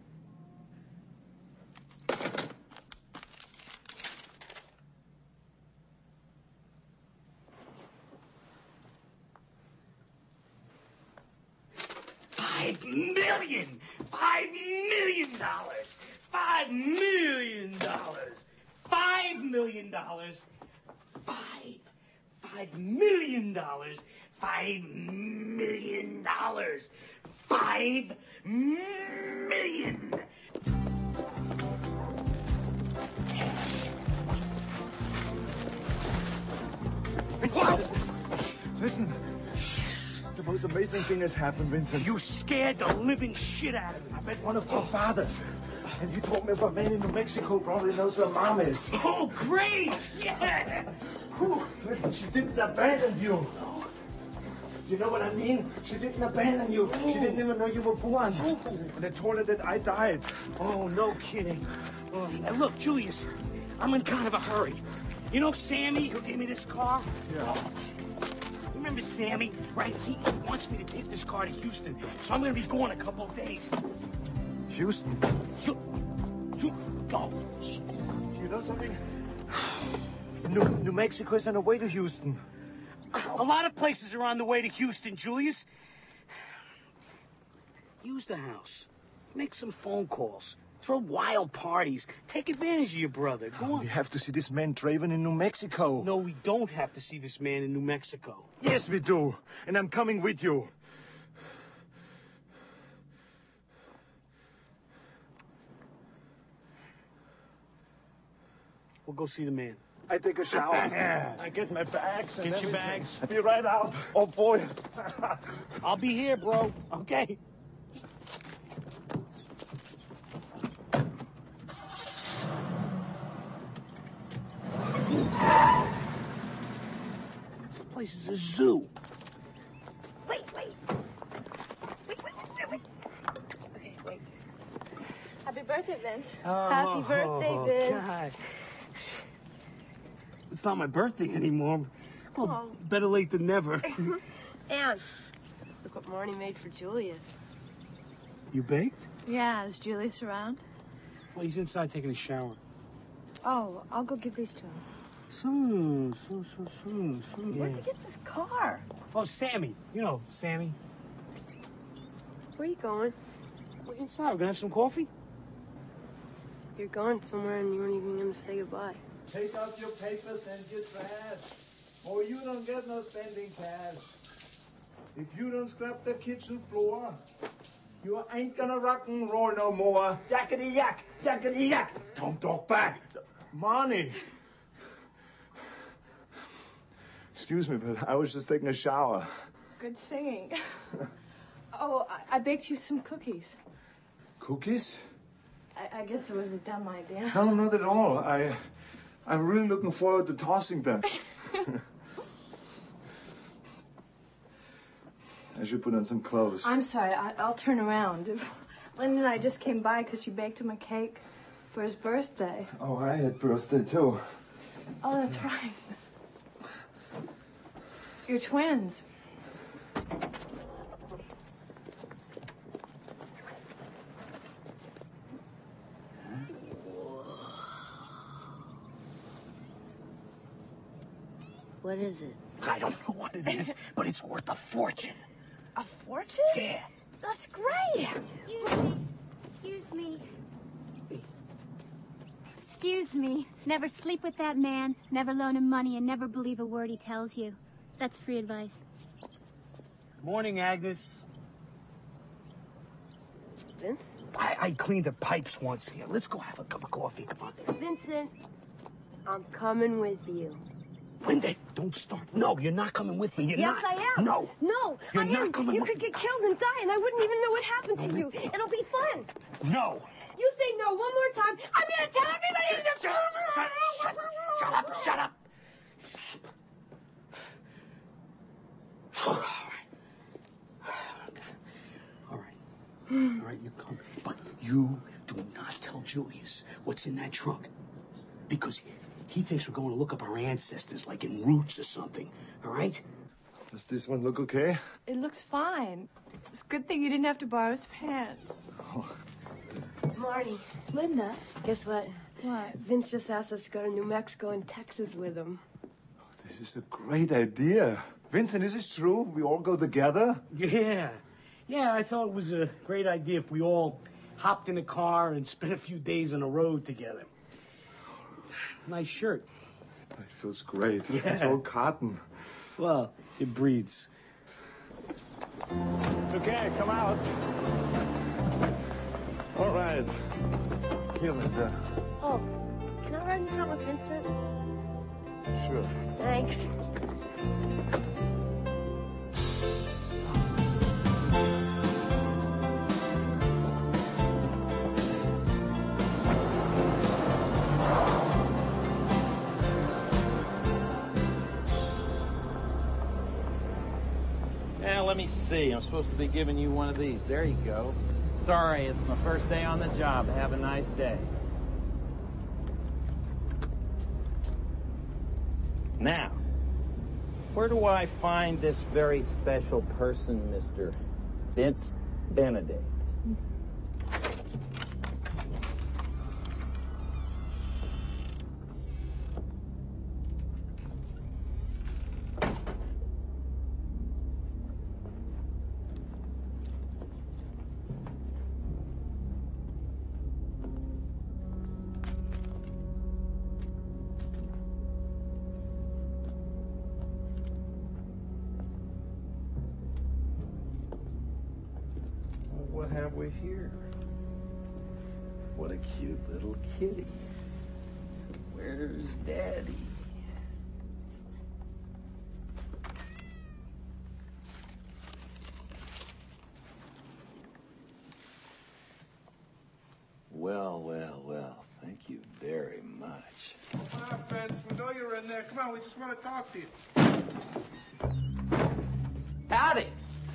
$5 million! $5 million! $5 million! $5 million! $5 million! $5 million! $5 million! Listen. The most amazing thing has happened, Vincent. You scared the living shit out of me. I met one of your fathers. And you told me of a man in New Mexico who probably knows where Mom is. Oh, great! Yeah! Whew. Listen, she didn't abandon you. You know what I mean? She didn't abandon you. She didn't even know you were born. And I told her that I died. Oh, no kidding. And look, Julius, I'm in kind of a hurry. You know Sammy, who gave me this car? Yeah. Remember Sammy? Right? He wants me to take this car to Houston, so I'm going to be going a couple of days. Houston? Oh. You know something? New Mexico is on the way to Houston. A lot of places are on the way to Houston, Julius. Use the house. Make some phone calls. Throw wild parties. Take advantage of your brother. Go on. We have to see this man Draven in New Mexico. No, we don't have to see this man in New Mexico. Yes, we do. And I'm coming with you. We'll go see the man. I take a shower. I get my bags. And Get your everything. bags. I'll be right out. Oh, boy. I'll be here, bro. Okay. This place is a zoo. Wait. Okay, wait. Happy birthday, Vince. Happy birthday, Vince. God. It's not my birthday anymore. Well, better late than never. Anne, look what Marnie made for Julius. You baked? Yeah, is Julius around? Well, he's inside taking a shower. Oh, I'll go give these to him. Soon. Where'd you get this car? Oh, Sammy. You know, Sammy. Where are you going? We're inside. We're gonna have some coffee? You're going somewhere and you weren't even going to say goodbye. Take out your papers and your trash, or you don't get no spending cash. If you don't scrap the kitchen floor, you ain't gonna rock and roll no more. Yakety yak, yakety yak. Don't talk back. Marnie. Excuse me, but I was just taking a shower. Good singing. Oh, I baked you some cookies. Cookies? I guess it was a dumb idea. No, not at all. I'm really looking forward to tossing them. I should put on some clothes. I'm sorry, I'll turn around. Lynn and I just came by because she baked him a cake for his birthday. Oh, I had birthday too. Oh, that's right. You're twins. What is it? I don't know what it is, but it's worth a fortune. A fortune? Yeah. That's great. Excuse me. Excuse me. Excuse me. Never sleep with that man, never loan him money, and never believe a word he tells you. That's free advice. Morning, Agnes. Vince? I cleaned the pipes once here. Let's go have a cup of coffee. Come on. Vincent, I'm coming with you. Linda, don't start. No, you're not coming with me. You're Yes, not. I am. No. No, You're I not am. coming You with could me. get killed and die, and I wouldn't even know what happened to you. It'll be fun. No. You say no one more time. I'm going to tell everybody to Shut up. Shut up. All right, you come. But you do not tell Julius what's in that trunk. Because he thinks we're going to look up our ancestors, like in Roots or something. All right? Does this one look okay? It looks fine. It's a good thing you didn't have to borrow his pants. Marty. Linda. Guess what? What? Vince just asked us to go to New Mexico and Texas with him. This is a great idea. Vincent, is this true? We all go together? Yeah. Yeah, I thought it was a great idea if we all hopped in a car and spent a few days on the road together. Nice shirt. It feels great. Yeah. It's all cotton. Well, it breathes. It's okay. Come out. All right. Here, Linda. Oh, can I ride in front with Vincent? Sure. Thanks. Now, let me see. I'm supposed to be giving you one of these. There you go. Sorry, it's my first day on the job. Have a nice day. Now, where do I find this very special person, Mr. Vince Benedict? What have we here? What a cute little kitty. Where's Daddy? Well, well, well. Thank you very much. Come on, Vince. We know you're in there. Come on, we just want to talk to you. Howdy.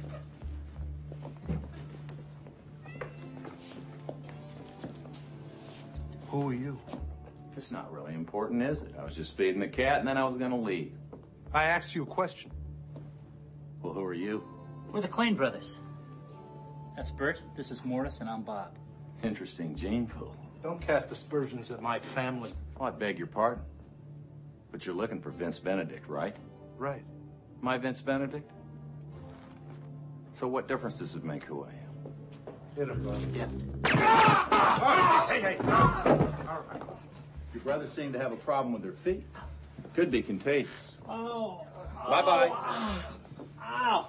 Who are you? It's not really important, is it? I was just feeding the cat, and then I was going to leave. I asked you a question. Well, who are you? We're the Klein brothers. That's Bert, this is Morris, and I'm Bob. Interesting gene pool. Don't cast aspersions at my family. Oh, I beg your pardon. But you're looking for Vince Benedict, right? Right. My Vince Benedict? So what difference does it make who I am? Hit him, brother. Yeah. Hey, hey. Your brothers seem to have a problem with their feet. Could be contagious. Oh. Bye-bye. Ow. Ow.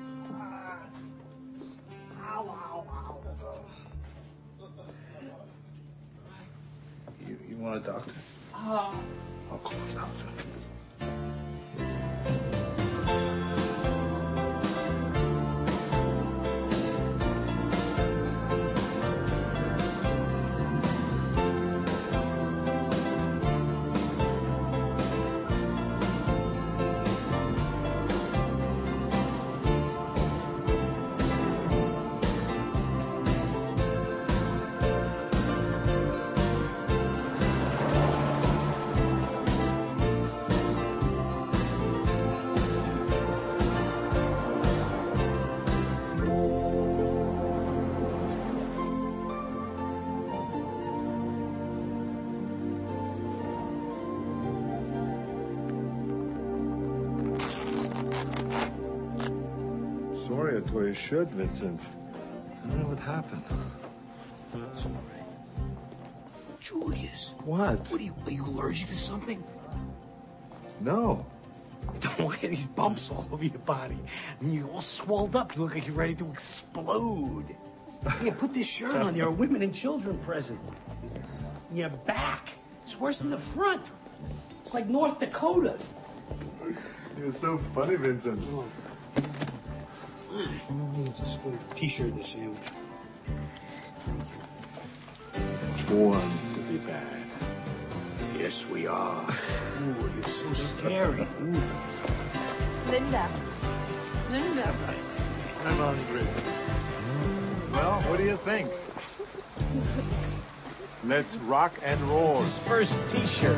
Ow, ow, ow. You want a doctor? Oh. I'll call a doctor. Sorry I tore your shirt, Vincent. I don't know what happened. Julius. What? Are you allergic to something? No. Why are these bumps all over your body? I mean, you're all swelled up. You look like you're ready to explode. Yeah, put this shirt on. There are women and children present. Your back. It's worse than the front. It's like North Dakota. You're so funny, Vincent. Oh. Just a t-shirt and a sandwich. Born to be bad. Yes, we are. Ooh, you're so scary. Ooh. Linda. I'm hungry. Well, what do you think? Let's rock and roll. It's his first t-shirt.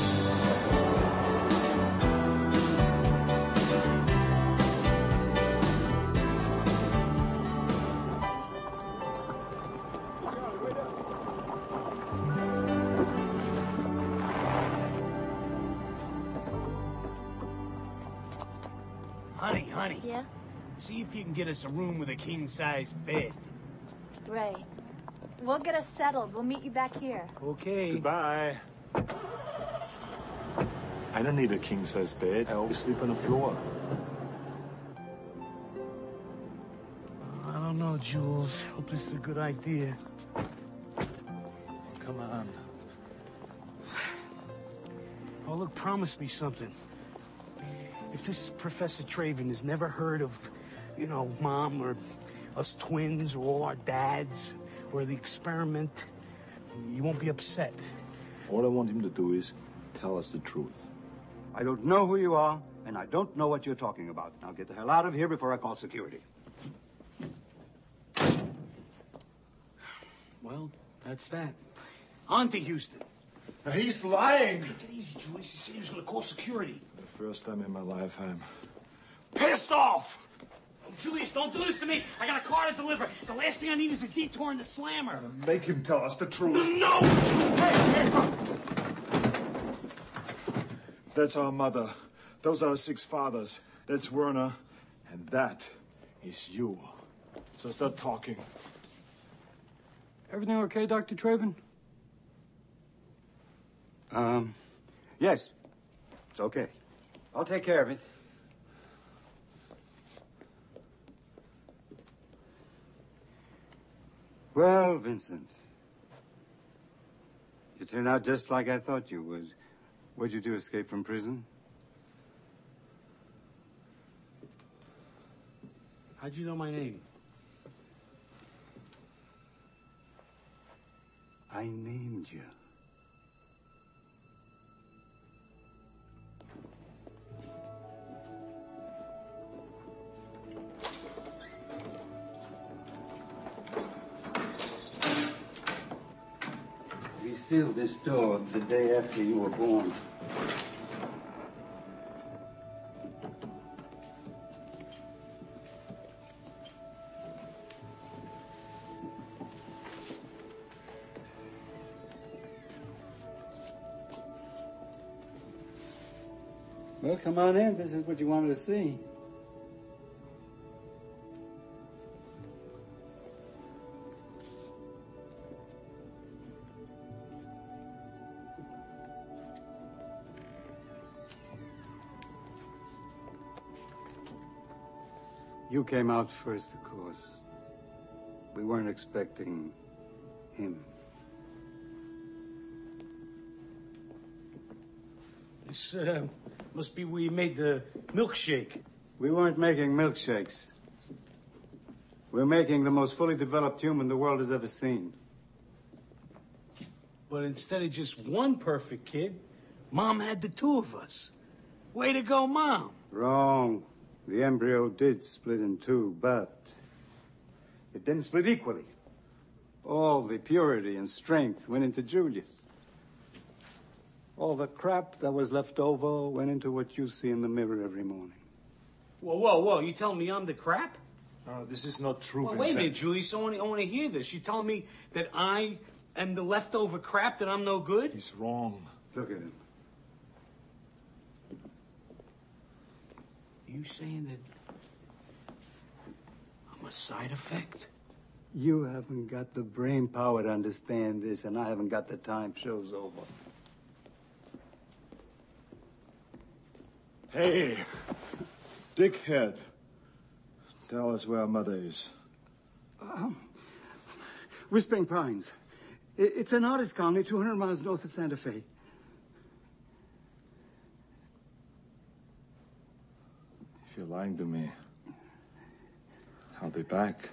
Honey. Yeah? See if you can get us a room with a king-size bed. Right. We'll get us settled. We'll meet you back here. Okay. Goodbye. I don't need a king-size bed. I always sleep on the floor. I don't know, Jules. Hope this is a good idea. Come on. Oh, look, promise me something. If this Professor Traven has never heard of, Mom or us twins or all our dads or the experiment, you won't be upset. All I want him to do is tell us the truth. I don't know who you are, and I don't know what you're talking about. Now get the hell out of here before I call security. Well, that's that. On to Houston. He's lying. Take it easy, Julius. He said he was going to call security. The first time in my life, I'm Pissed off! Oh, Julius, don't do this to me. I got a car to deliver. The last thing I need is a detour in the slammer. Make him tell us the truth. No! Hey! That's our mother. Those are our 6 fathers. That's Werner. And that is you. So start talking. Everything okay, Dr. Traven? Yes. It's okay. I'll take care of it. Well, Vincent, you turned out just like I thought you would. What'd you do, escape from prison? How'd you know my name? I named you. We sealed this door the day after you were born. Well, come on in. This is what you wanted to see. You came out first, of course. We weren't expecting him. This must be where you made the milkshake. We weren't making milkshakes. We're making the most fully developed human the world has ever seen. But instead of just one perfect kid, Mom had the 2 of us. Way to go, Mom. Wrong. The embryo did split in 2, but it didn't split equally. All the purity and strength went into Julius. All the crap that was left over went into what you see in the mirror every morning. Whoa. You telling me I'm the crap? No, this is not true, Well, Vincent. wait a minute, Julius. I want to hear this. You telling me that I am the leftover crap, that I'm no good? He's wrong. Look at him. You saying that I'm a side effect? You haven't got the brain power to understand this, and I haven't got the time. Show's over. Hey, dickhead. Tell us where our mother is. Whispering Pines. It's an artist colony 200 miles north of Santa Fe. If you're lying to me, I'll be back.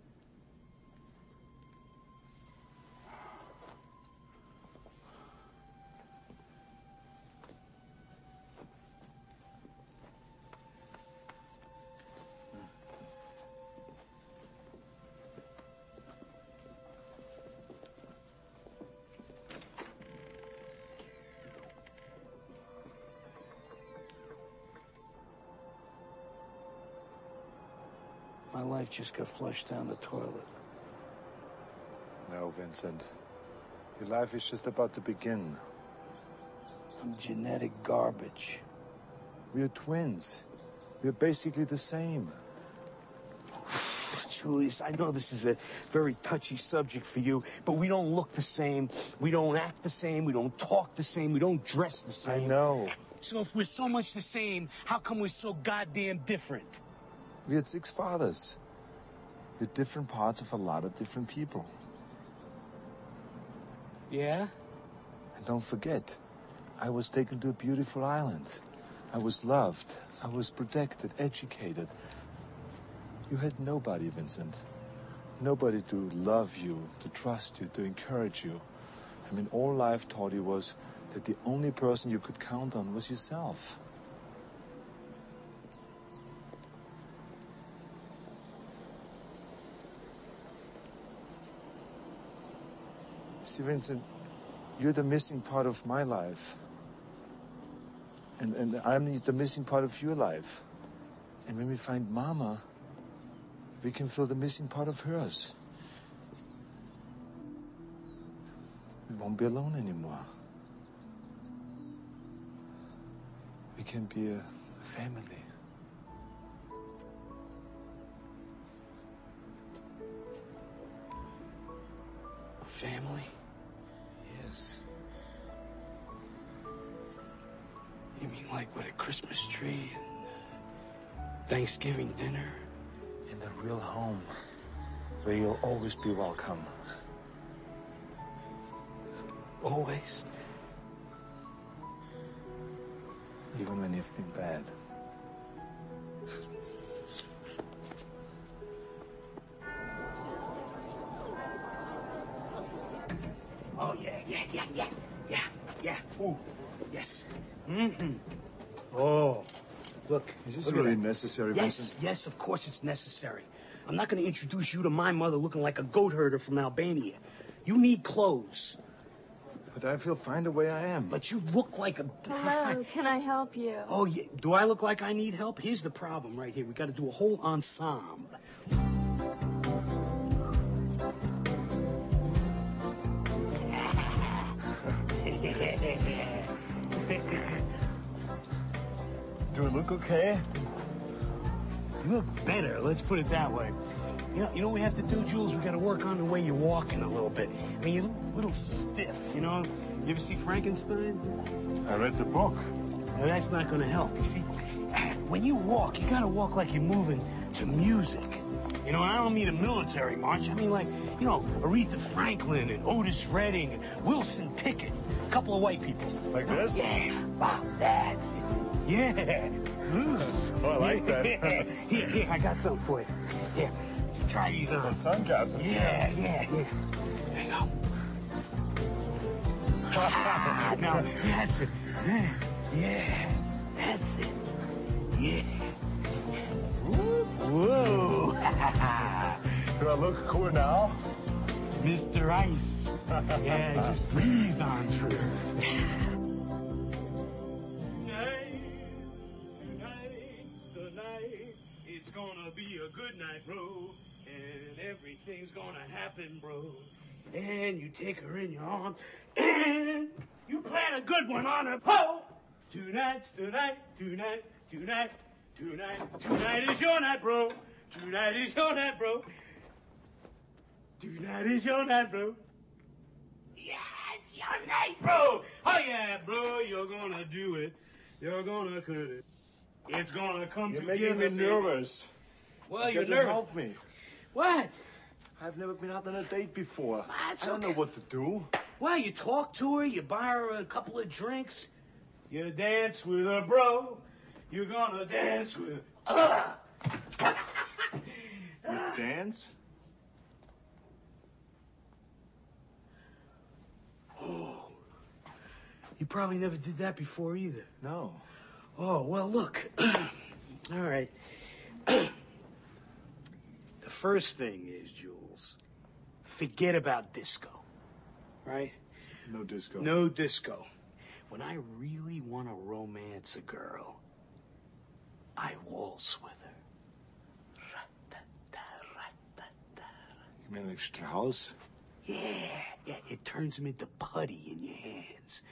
My life just got flushed down the toilet. No, Vincent. Your life is just about to begin. I'm genetic garbage. We're twins. We're basically the same. Julius, I know this is a very touchy subject for you, but we don't look the same. We don't act the same. We don't talk the same. We don't dress the same. I know. So if we're so much the same, how come we're so goddamn different? We had 6 fathers. We're different parts of a lot of different people. Yeah? And don't forget, I was taken to a beautiful island. I was loved. I was protected, educated. You had nobody, Vincent. Nobody to love you, to trust you, to encourage you. I mean, all life taught you was that the only person you could count on was yourself. See, Vincent, you're the missing part of my life. And I'm the missing part of your life. And when we find Mama, we can fill the missing part of hers. We won't be alone anymore. We can be a family. A family? Yes. You mean like with a Christmas tree and Thanksgiving dinner? In a real home, where you'll always be welcome. Always? Even when you've been bad. Oh, yeah. Ooh, yes. Mm-hmm. Oh, look. Is this look really at that. necessary, Yes, Vincent? yes, of course it's necessary. I'm not going to introduce you to my mother looking like a goat herder from Albania. You need clothes. But I feel fine the way I am. But you look like a... Hello, can I help you? Oh, yeah. Do I look like I need help? Here's the problem right here. We got to do a whole ensemble. Do it look okay? You look better, let's put it that way. You know what we have to do, Jules? We got to work on the way you're walking a little bit. I mean, you look a little stiff, you know? You ever see Frankenstein? I read the book. Now, that's not going to help. You see, when you walk, you got to walk like you're moving to music. You know, and I don't mean a military march. I mean, like, you know, Aretha Franklin and Otis Redding and Wilson Pickett. A couple of white people. Like this? Yeah. Wow, that's it. Yeah. Loose. Oh, I like that. Here, I got something for you. Here, try these on. The sunglasses. Yeah. There you go. Now, that's it. Yeah, that's it. Yeah. Whoa. Do I look cool now? Mr. Ice. Yeah, just breeze on through. Tonight, it's gonna be a good night, bro. And everything's gonna happen, bro. And you take her in your arms, and you plan a good one on her. Oh! Tonight is your night, bro. Tonight is your night, bro. Tonight is your night, bro. Yeah, it's your night, bro. Oh, yeah, bro, you're gonna do it. You're gonna cut it. It's gonna come together. You're making me nervous. Well, you're Can nervous. you help me? What? I've never been out on a date before. That's I don't know what to do. Well, you talk to her, you buy her a couple of drinks, you dance with her, bro. You're gonna dance with her. You dance? Oh, you probably never did that before either. No. Oh, well, look. All right. The first thing is, Jules, forget about disco, right? No disco. No disco. When I really want to romance a girl, I waltz with her. You mean like Strauss? Yeah, it turns him into putty in your hands.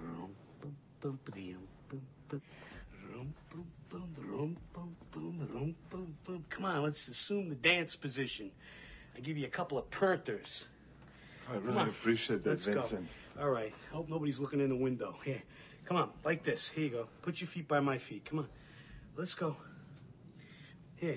Come on, let's assume the dance position. I give you a couple of perters. I really appreciate that, Let's Vincent. go. All right. Hope nobody's looking in the window. Here. Come on. Like this. Here you go. Put your feet by my feet. Come on. Let's go. Here.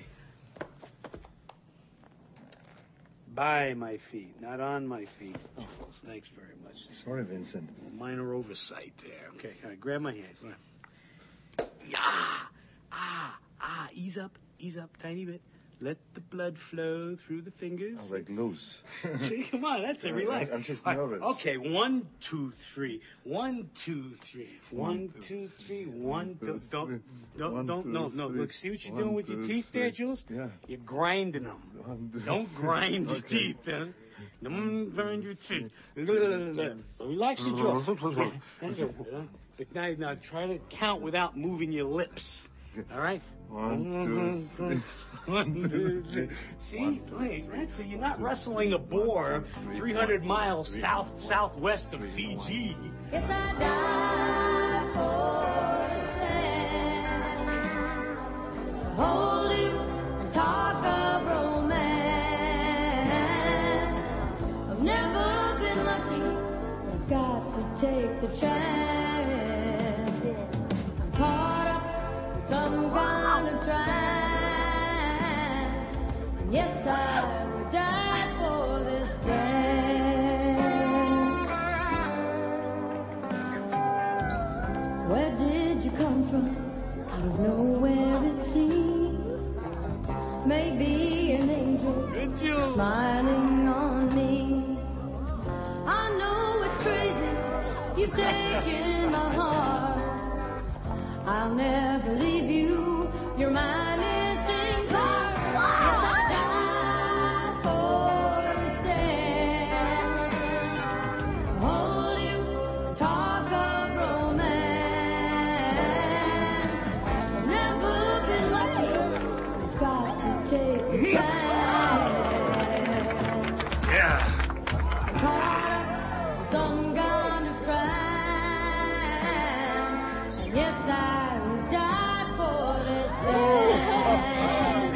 By my feet, not on my feet. Oh, thanks very much. Sorry, Vincent. Minor oversight there. Okay. All right. Grab my hand. Come on. Yeah. Ease up. Ease up. Tiny bit. Let the blood flow through the fingers. I'm like loose. See, come on, that's it. Relax. I'm just All right, nervous. Okay, 1, 2, 3. 1, 2, 3. 1, 2, 3. 1, 2. Don't. No. Look, see what you're doing with your teeth there, Jules? Yeah. You're grinding them. Don't grind your teeth, huh? Don't grind your teeth. Relax your jaw. That's it. But now try to count without moving your lips. All right? 1, 2, 3. 1, 2, 3. See? Right, so you're not wrestling a boar 300 miles southwest of Fiji. If I die for the stand, hold you and talk of romance. I've never been lucky, I've got to take the chance. I'm caught up in some kind of trance. And yes, I would die for this dance. Where did you come from? Out of nowhere it seems. Maybe an angel smiling on me. I know it's crazy, you've taken my heart. I'll never leave you, you're my missing part. Yes, I died for the stand. Hold you, talk of romance. I've never been lucky, I've got to take the chance. Yeah. Caught up in some kind of trance. And yes, I would die for this dance.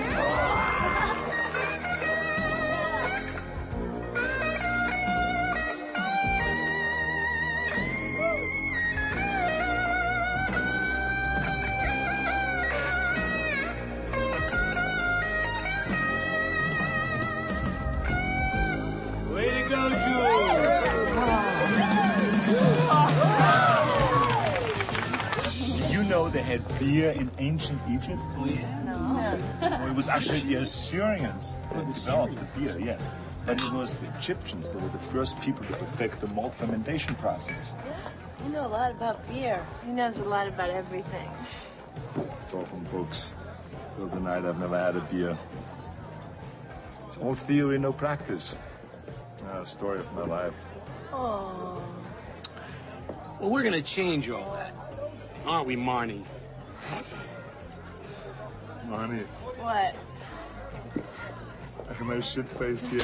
Way to go, Jules. Did you know they had beer in ancient Egypt? Oh, yeah. Well, it was actually the Assyrians that developed the beer, yes. But it was the Egyptians that were the first people to perfect the malt fermentation process. You know a lot about beer. He knows a lot about everything. It's all from books. Till tonight, I've never had a beer. It's all theory, no practice. Story of my life. Oh. Well, we're going to change all that. Aren't we, Marnie? Money. What? Am I shit-faced yet?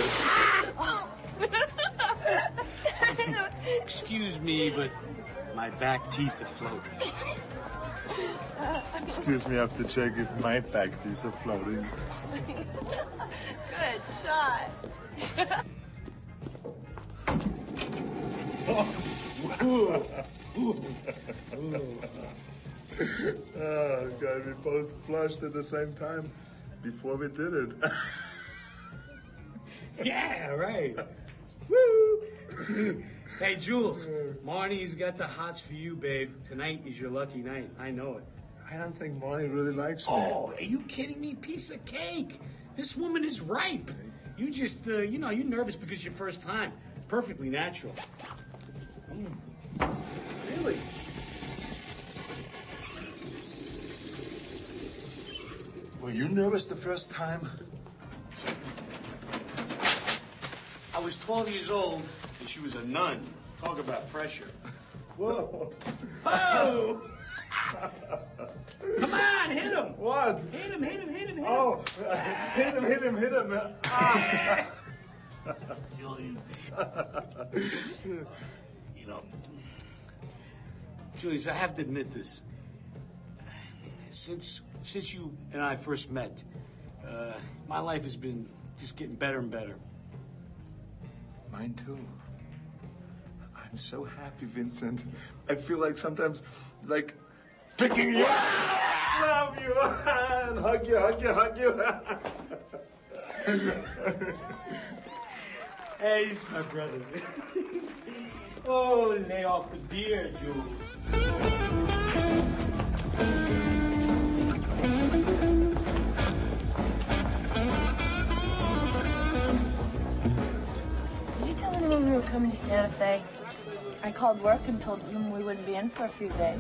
Excuse me, but my back teeth are floating. Excuse me, I have to check if my back teeth are floating. Good shot. Oh, God, we both flushed at the same time before we did it. Yeah, right. Woo! Hey, Jules, Marnie's got the hots for you, babe. Tonight is your lucky night. I know it. I don't think Marnie really likes me. Oh, are you kidding me? Piece of cake. This woman is ripe. You just, you're nervous because your first time. Perfectly natural. Really? Were you nervous the first time? I was 12 years old, and she was a nun. Talk about pressure. Whoa. Oh! Come on, hit him! What? Hit him, hit him, hit him, hit him! Oh, hit him. Ah. Julius. Julius, I have to admit this. Since you and I first met, my life has been just getting better and better. Mine too. I'm so happy, Vincent. I feel like sometimes, like, picking you up, love you, and hug you. Hey, he's my brother. Oh, lay off the beer, Jules. Did you tell anyone we were coming to Santa Fe? I called work and told them we wouldn't be in for a few days.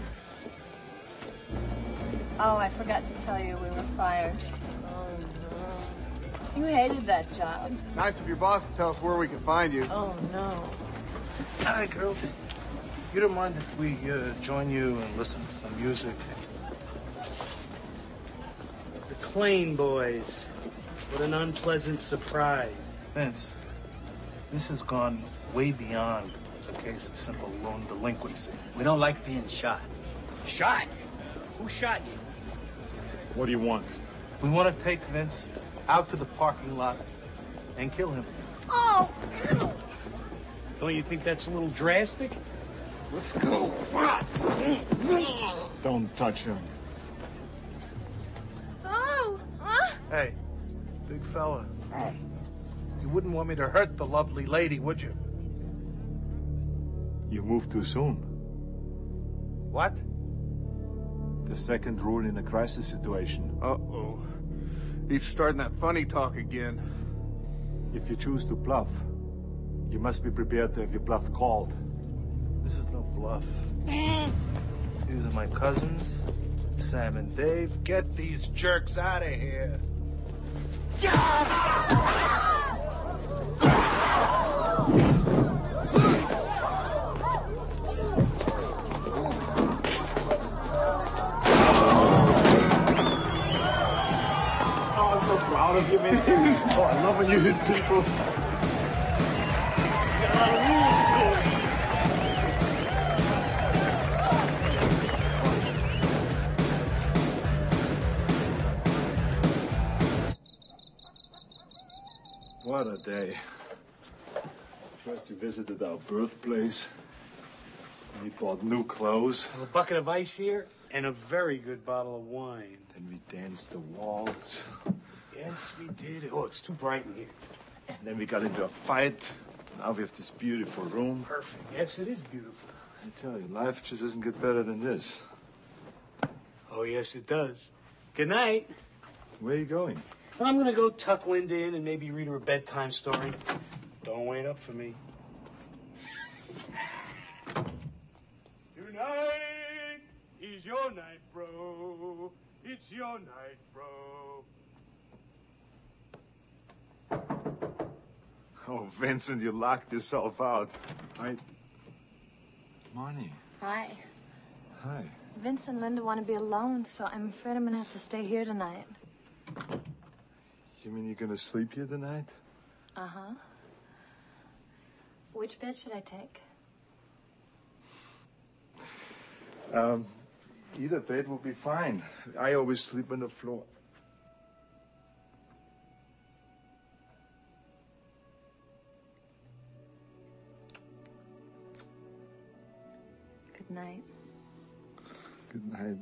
Oh, I forgot to tell you we were fired. Oh, no. You hated that job. Nice of your boss to tell us where we can find you. Oh, no. Hi, girls. You don't mind if we join you and listen to some music? The Klain Boys. What an unpleasant surprise. Vince, this has gone way beyond a case of simple loan delinquency. We don't like being shot. Shot? Who shot you? What do you want? We want to take Vince out to the parking lot and kill him. Oh, ew. Don't you think that's a little drastic? Let's go. Don't touch him. Oh. Hey, big fella. You wouldn't want me to hurt the lovely lady, would you? You moved too soon. What? The second rule in a crisis situation. Uh-oh. He's starting that funny talk again. If you choose to bluff, you must be prepared to have your bluff called. This is no bluff. These are my cousins, Sam and Dave. Get these jerks out of here. Proud of you, Vincent. Oh, I love when you hit people. What a day. First we visited our birthplace. We bought new clothes. A bucket of ice here and a very good bottle of wine. Then we danced the waltz. Yes, we did. Oh, it's too bright in here. And then we got into a fight. Now we have this beautiful room. Perfect. Yes, it is beautiful. I tell you, life just doesn't get better than this. Oh, yes, it does. Good night. Where are you going? I'm going to go tuck Linda in and maybe read her a bedtime story. Don't wait up for me. Tonight is your night, bro. It's your night, bro. Oh, Vincent, you locked yourself out. Marnie. Hi. Hi. Vince and Linda want to be alone, so I'm afraid I'm going to have to stay here tonight. You mean you're gonna sleep here tonight? Uh-huh. Which bed should I take? Either bed will be fine. I always sleep on the floor. Good night. Good night.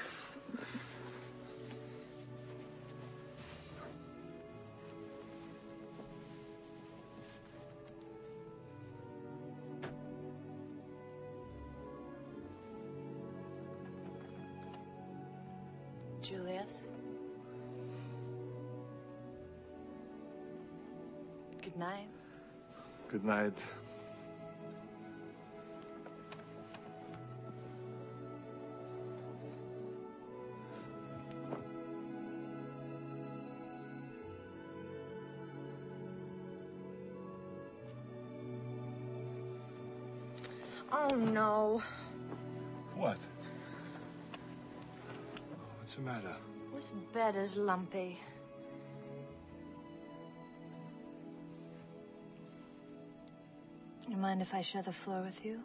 Julius? Good night. Good night. Oh, no. What? What's the matter? This bed is lumpy. You mind if I share the floor with you?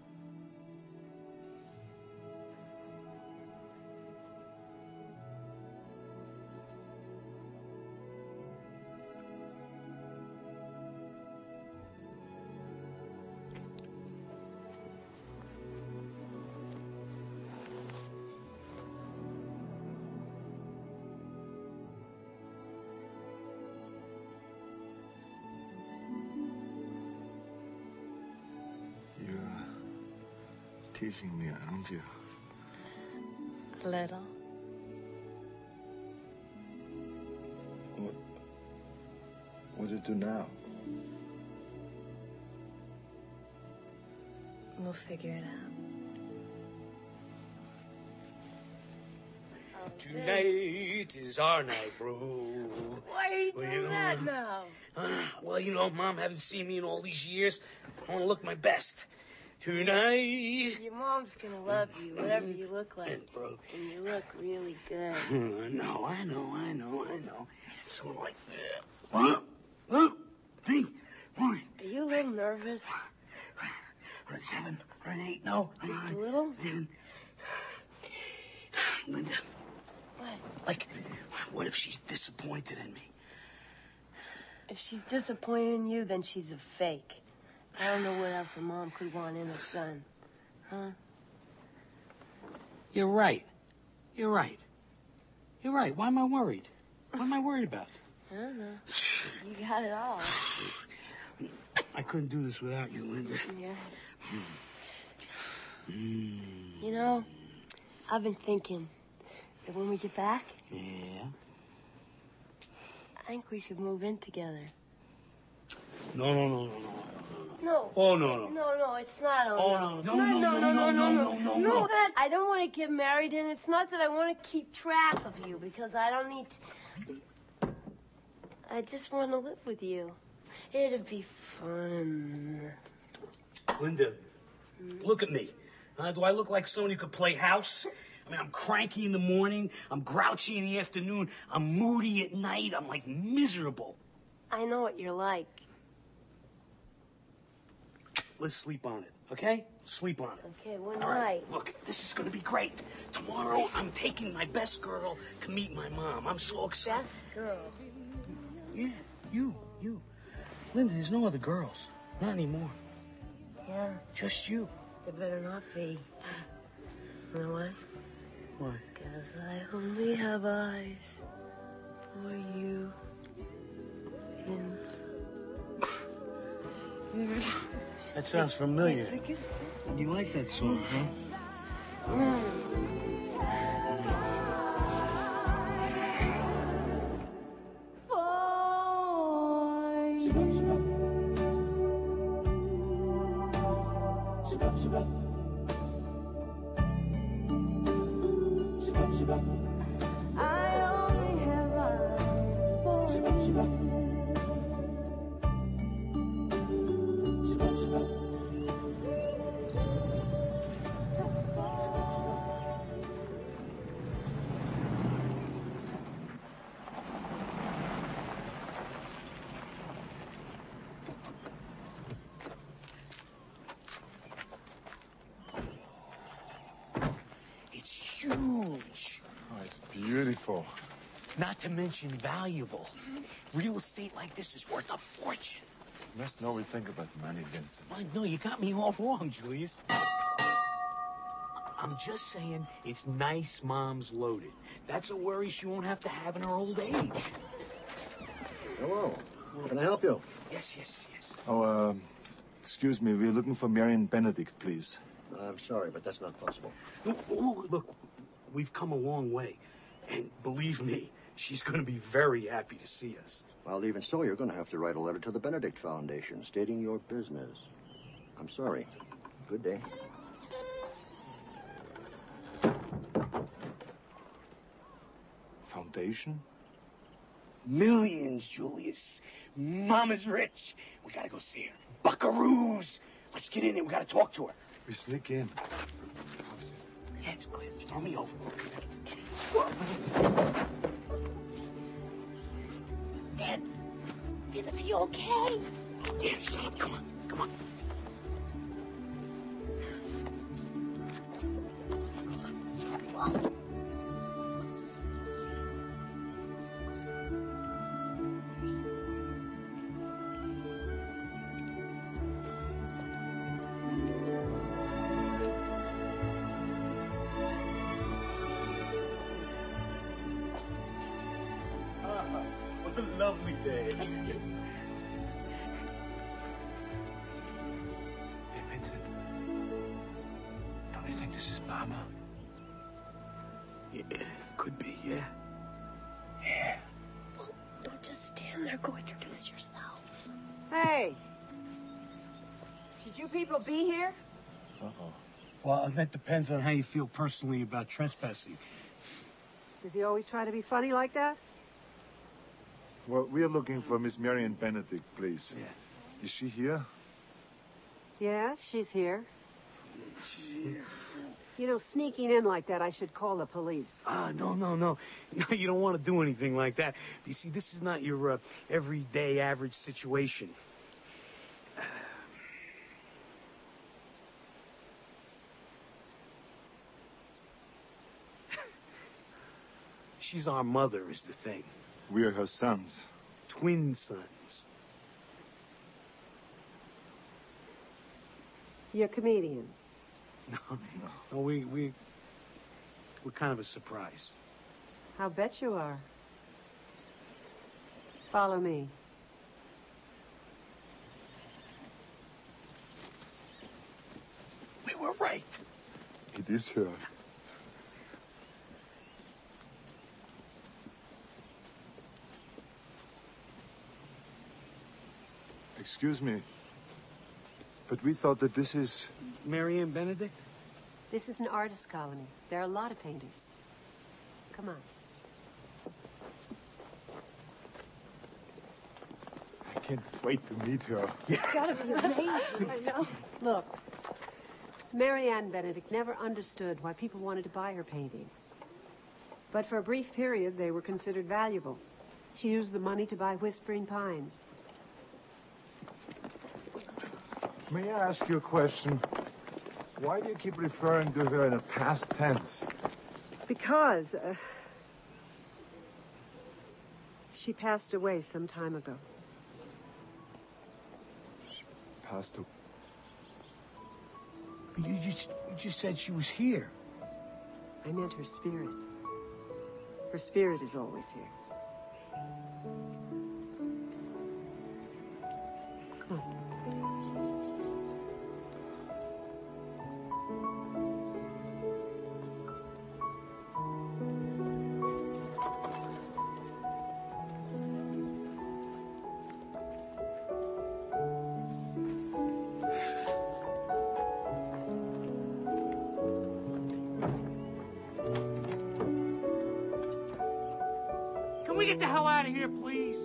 Teasing me, aren't you? A little. What do you do now? We'll figure it out. Tonight is our night, bro. Why are you doing that now? Well, you know, Mom haven't seen me in all these years. I want to look my best. Tonight. Your mom's gonna love you, whatever you look like. Bro. And you look really good. I know. So like that. Hey, Are you a little nervous? We're at 7, we're at 8, no. Just a little? 10. Linda. What? Like, what if she's disappointed in me? If she's disappointed in you, then she's a fake. I don't know what else a mom could want in a son. Huh? You're right. Why am I worried? What am I worried about? I don't know. You got it all. I couldn't do this without you, Linda. Yeah. You know, I've been thinking that when we get back, Yeah? I think we should move in together. No. No. Oh, no. No, it's not. Oh, no. No, that I don't want to get married, and it's not that I want to keep track of you, because I don't need to. I just want to live with you. It'd be fun. Linda, look at me. Do I look like someone who could play house? I mean, I'm cranky in the morning. I'm grouchy in the afternoon. I'm moody at night. I'm, like, miserable. I know what you're like. Let's sleep on it, okay? Sleep on it. Okay, one All night. right, look, this is gonna be great. Tomorrow, I'm taking my best girl to meet my mom. I'm so excited. Best girl. Yeah, you. Linda, there's no other girls. Not anymore. Yeah. Just you. There better not be. You know what? Why? Because I only have eyes for you. That sounds familiar. It's a good song. You like that song, huh? I only have eyes for you. It's huge. Oh, it's beautiful. Not to mention valuable. Real estate like this is worth a fortune. You must always think about money, Vincent. Well, no, you got me all wrong, Julius. I'm just saying it's nice Mom's loaded. That's a worry she won't have to have in her old age. Hello. Can I help you? Yes. Oh, excuse me. We're looking for Marion Benedict, please. I'm sorry, but that's not possible. Look, we've come a long way. And believe me, she's going to be very happy to see us. Well, even so, you're going to have to write a letter to the Benedict Foundation stating your business. I'm sorry. Good day. Foundation? Millions, Julius. Mama's rich. We gotta go see her. Buckaroos. Let's get in there. We gotta talk to her. We sneak in. Yeah, it's clear. Throw me over. Dennis, are you okay? Yeah, shut up. Come on. What a lovely day. Hey, Vincent. Don't you think this is Mama? Yeah, could be, yeah. Well, don't just stand there. Go introduce yourselves. Hey! Should you people be here? Uh-oh. Well, that depends on how you feel personally about trespassing. Does he always try to be funny like that? Well, we're looking for Miss Marion Benedict, please. Yeah. Is she here? Yeah, she's here. She's here. You know, sneaking in like that, I should call the police. No. No, you don't want to do anything like that. You see, this is not your everyday average situation. She's our mother, is the thing. We are her sons. Twin sons. You're comedians. No, we're kind of a surprise. I'll bet you are. Follow me. We were right. It is her. Excuse me, but we thought that this is... Marion Benedict? This is an artist colony. There are a lot of painters. Come on. I can't wait to meet her. It's gotta be amazing. I know. Look, Marianne Benedict never understood why people wanted to buy her paintings. But for a brief period, they were considered valuable. She used the money to buy Whispering Pines. May I ask you a question? Why do you keep referring to her in a past tense? Because she passed away some time ago. She passed away? You just said she was here. I meant her spirit. Her spirit is always here. Come on. Can we get the hell out of here, please?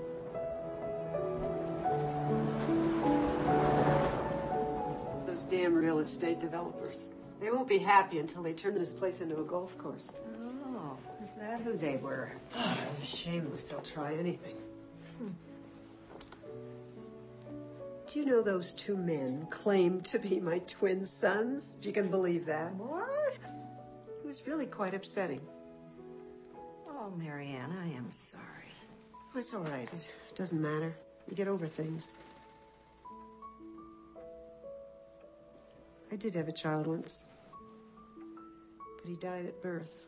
Those damn real estate developers. They won't be happy until they turn this place into a golf course. Oh, is that who they were? Shameless, they'll try anything. Do you know those two men claimed to be my twin sons? If you can believe that. What? It was really quite upsetting. Oh, Marianne, I am sorry. Oh, it's all right. It doesn't matter. You get over things. I did have a child once. but he died at birth.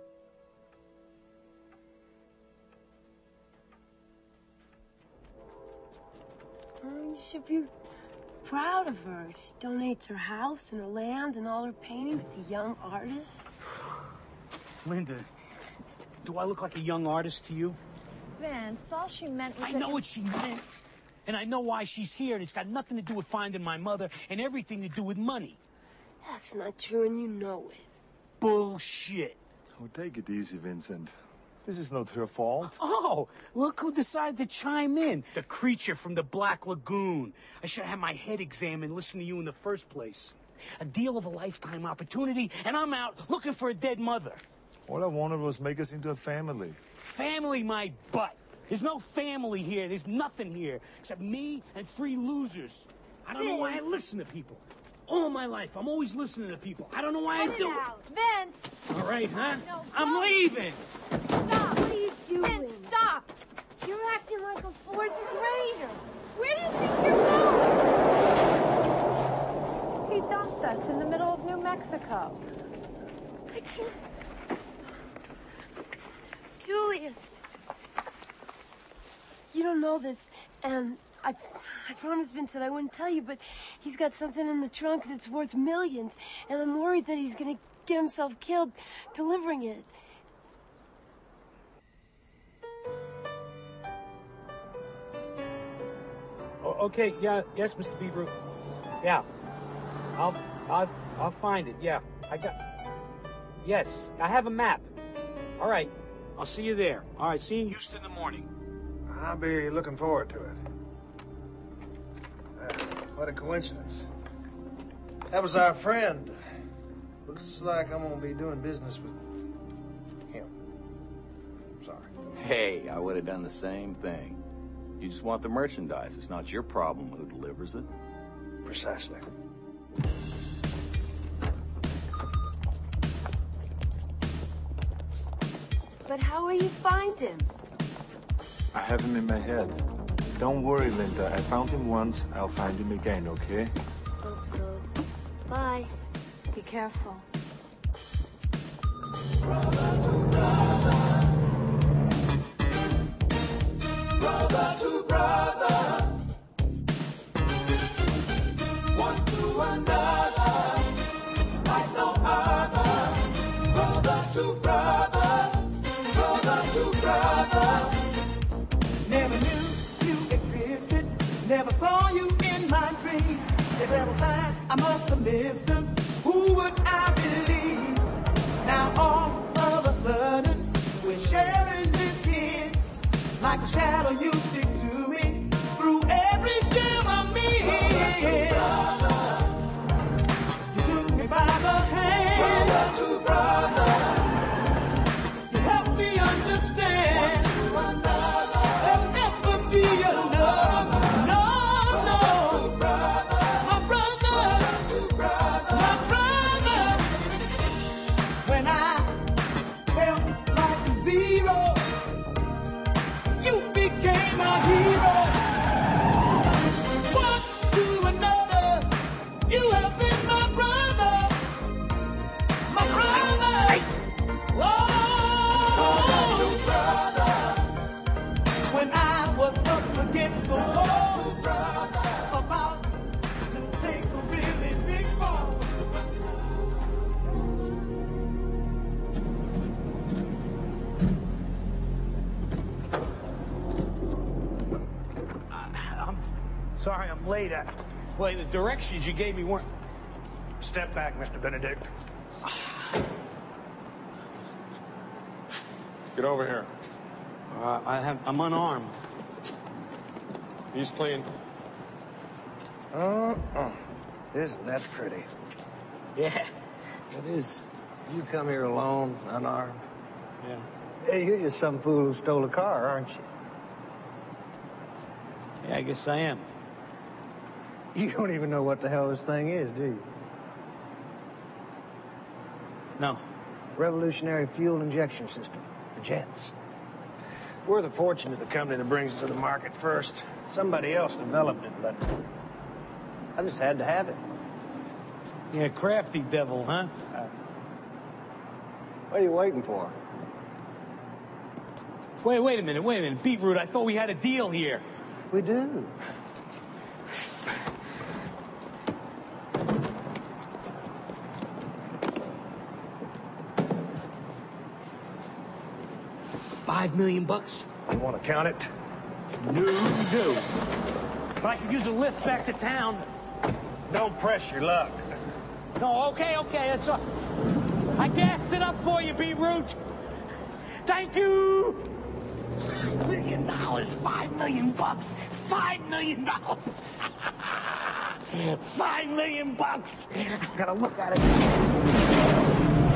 Oh, you should be proud of her. She donates her house and her land and all her paintings to young artists. Linda, do I look like a young artist to you? Vince, all she meant was I know what she meant. And I know why she's here, and it's got nothing to do with finding my mother and everything to do with money. That's not true, and you know it. Bullshit. Oh, take it easy, Vincent. This is not her fault. Oh, look who decided to chime in. The creature from the Black Lagoon. I should have had my head examined, listen to you in the first place. A deal of a lifetime opportunity, and I'm out looking for a dead mother. All I wanted was make us into a family. Family, my butt. There's no family here. There's nothing here except me and 3 losers. I don't know why I listen to people. All my life, I'm always listening to people. I don't know why I do it. Vince! All right, huh? No, I'm leaving. Stop! What are you doing? Vince, stop! You're acting like a 4th grader. Where do you think you're going? He dumped us in the middle of New Mexico. I can't. Julius. You don't know this, and I promised Vincent I wouldn't tell you, but he's got something in the trunk that's worth millions, and I'm worried that he's gonna get himself killed delivering it. Oh, okay, yeah, yes, Mr. Beaver. Yeah, I'll find it. Yeah, yes, I have a map. All right, I'll see you there. All right, see you in Houston in the morning. I'll be looking forward to it. What a coincidence. That was our friend. Looks like I'm gonna be doing business with him. Sorry. Hey, I would have done the same thing. You just want the merchandise. It's not your problem who delivers it. Precisely. But how will you find him? I have him in my head. Don't worry, Linda. I found him once. I'll find him again, okay? Hope so. Bye. Be careful. Brother to brother. Brother to brother. One to another. Like no other. Brother to brother. Brother to brother. Never knew you existed. Never saw you in my dreams. If there were signs, I must have missed them. Who would I believe? Now all of a sudden, we're sharing this here. Like a shadow you stick to me through every dim of me. You took me by the hand. Brother to brother. You helped me understand. One to another. There'll never be another. No, no. My brother. My brother. When I felt like a zero, you became a hero. One to another, you have been my brother. My brother. Oh, brother. When I was up against the wall, about to take a really big fall. I'm sorry I'm late. Well, the directions you gave me weren't... Step back, Mr. Benedict. Get over here. I'm unarmed. He's clean. Isn't that pretty? Yeah, it is. You come here alone, unarmed? Yeah. Hey, you're just some fool who stole a car, aren't you? Yeah, I guess I am. You don't even know what the hell this thing is, do you? No. Revolutionary fuel injection system for jets. Worth a fortune to the company that brings it to the market first. Somebody else developed it, but I just had to have it. Yeah, crafty devil, huh? What are you waiting for? Wait a minute. Beetroot, I thought we had a deal here. We do. $5 million? You want to count it? No, you do. But I could use a lift back to town. Don't press your luck. No, okay, that's all. I gassed it up for you, Beetroot. Thank you. $5 million, $5 million. $5 million. $5 million. I gotta look at it.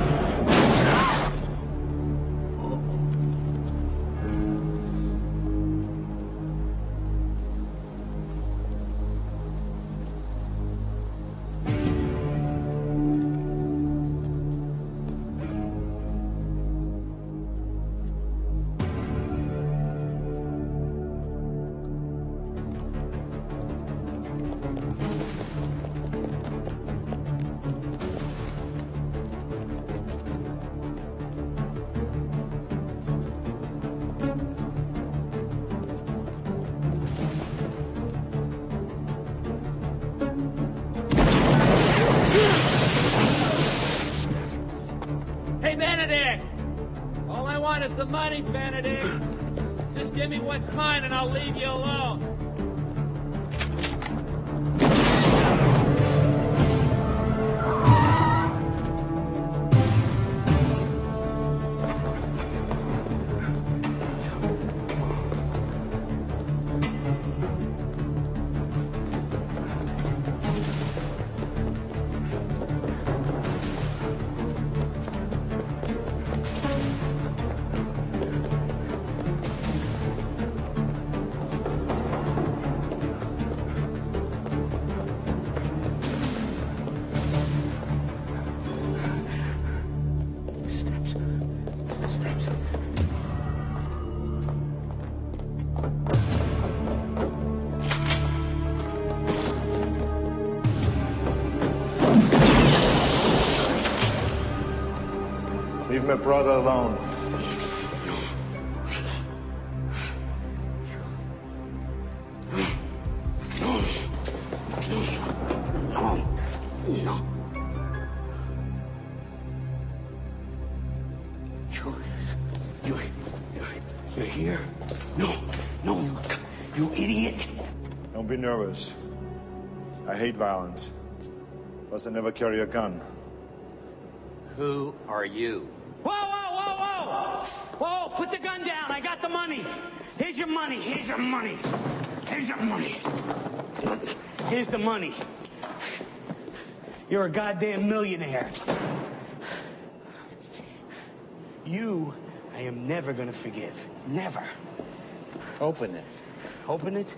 Hey, Benedict! All I want is the money, Benedict. Just give me what's mine and I'll leave you alone. Leave my brother alone. No. Julius, you're here? No, you idiot. Don't be nervous. I hate violence. Plus, I never carry a gun. Who are you? Whoa, put the gun down. I got the money. Here's your money. Here's the money. You're a goddamn millionaire. You, I am never gonna forgive. Never. Open it. Open it?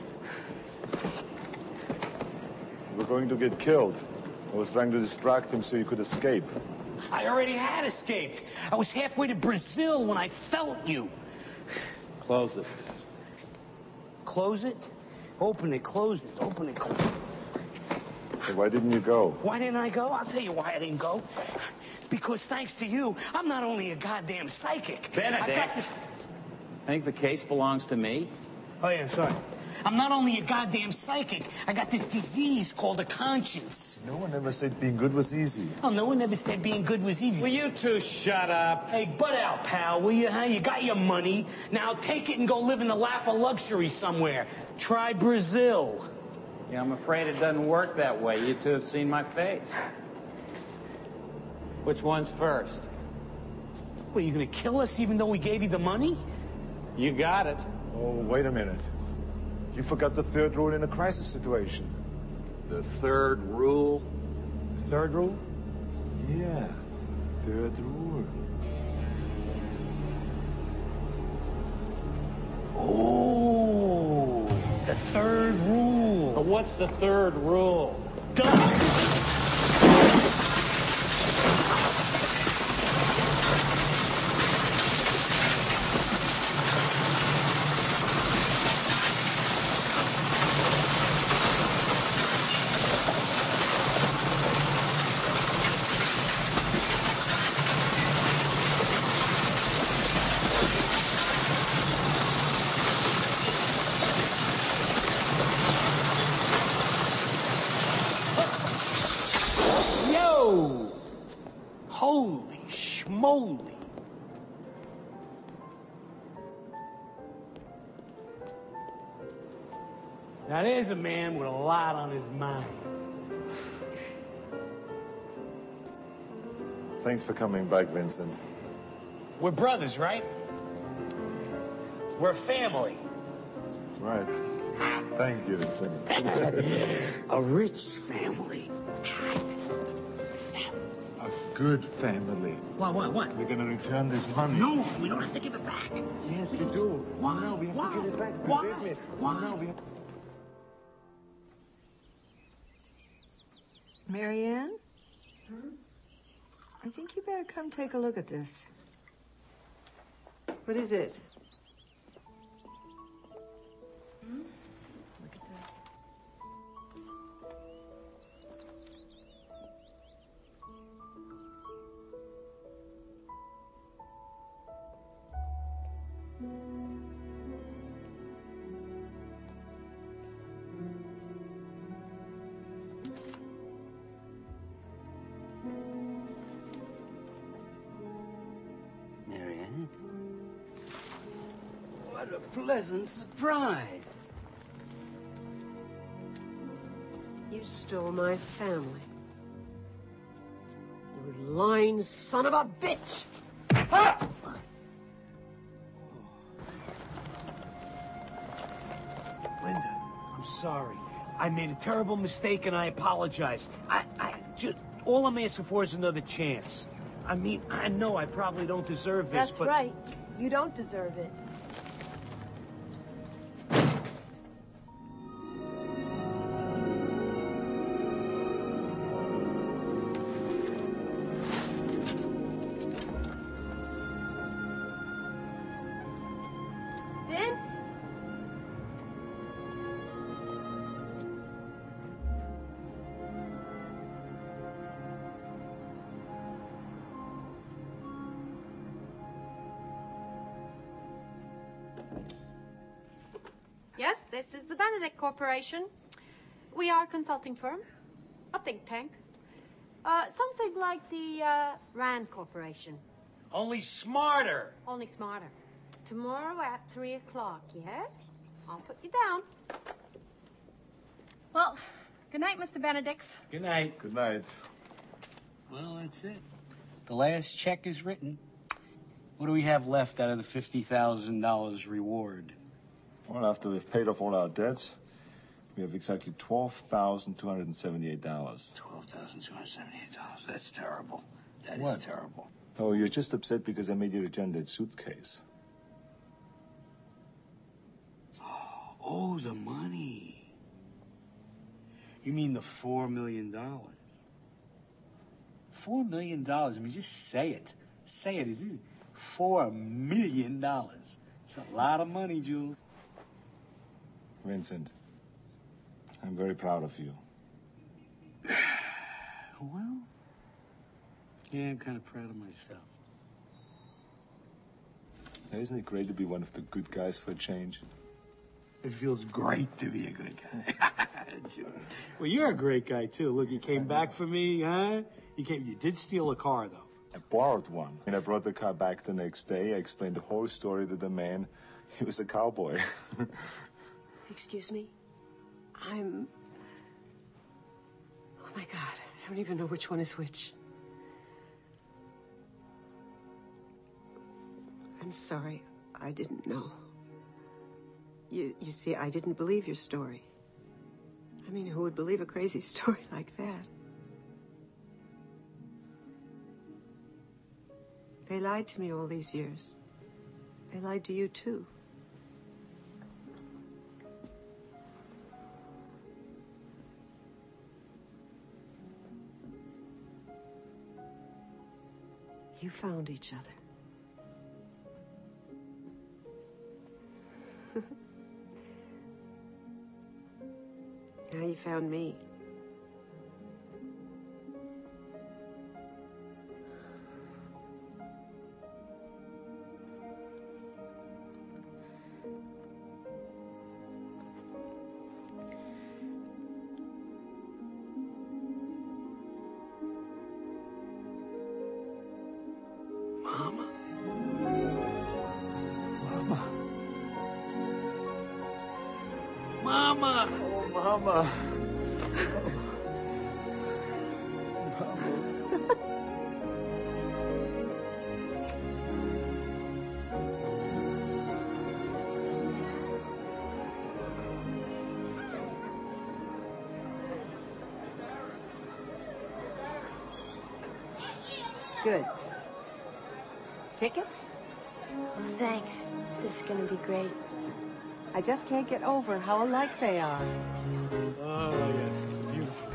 You were going to get killed. I was trying to distract him so you could escape. I already had escaped. I was halfway to Brazil when I felt you. Close it. Close it? Open it, close it, open it, close it. So why didn't you go? Why didn't I go? I'll tell you why I didn't go. Because thanks to you, I'm not only a goddamn psychic. Benedict. I've got this... I think the case belongs to me. Oh, yeah, sorry. I'm not only a goddamn psychic, I got this disease called a conscience. No one ever said being good was easy. Oh, no one ever said being good was easy. Will you two shut up? Hey, butt out, pal, will you, huh? You got your money. Now take it and go live in the lap of luxury somewhere. Try Brazil. Yeah, I'm afraid it doesn't work that way. You two have seen my face. Which one's first? What, are you gonna kill us even though we gave you the money? You got it. Oh, wait a minute. You forgot the third rule in a crisis situation. The third rule? Third rule? Yeah, third rule. Oh, the third rule. But what's the third rule? Duh! Whoa! Holy schmoly! Now there's a man with a lot on his mind. Thanks for coming back, Vincent. We're brothers, right? We're a family. That's right. Thank you, Vincent. A rich family. A good family. What? We're gonna return this money. No, we don't have to give it back. Yes, we do. Why? No, we have to give it back. Why? Believe me. Why? No, we have... Marianne? I think you better come take a look at this. What is it? Look at this. Marianne? What a pleasant surprise. You stole my family. You lying son of a bitch! Linda, I'm sorry. I made a terrible mistake and I apologize. All I'm asking for is another chance. I mean, I know I probably don't deserve this, That's but... right. You don't deserve it. Vince? Yes, this is the Benedict Corporation. We are a consulting firm, a think tank. Something like the Rand Corporation. Only smarter. Only smarter. Tomorrow at 3 o'clock, yes? I'll put you down. Well, good night, Mr. Benedicts. Good night. Good night. Well, that's it. The last check is written. What do we have left out of the $50,000 reward? Well, after we've paid off all our debts, we have exactly $12,278. $12,278. That's terrible. That What? is terrible. Oh, you're just upset because I made you return that suitcase. Oh, the money. You mean the $4 million? $4 million. I mean, just say it. Say it. Is it $4 million? It's a lot of money, Jules. Vincent, I'm very proud of you. Well, yeah, I'm kind of proud of myself. Now, isn't it great to be one of the good guys for a change? It feels great to be a good guy. Well, you're a great guy, too. Look, you came back for me, huh? You did steal a car, though. I borrowed one. And I brought the car back the next day. I explained the whole story to the man. He was a cowboy. Excuse me? Oh my God, I don't even know which one is which. I'm sorry, I didn't know. You see, I didn't believe your story. I mean, who would believe a crazy story like that? They lied to me all these years. They lied to you, too. You found each other. Now you found me. Mama. Good. Tickets? Oh, thanks. This is gonna be great. I just can't get over how alike they are. Oh, yes, it's a beautiful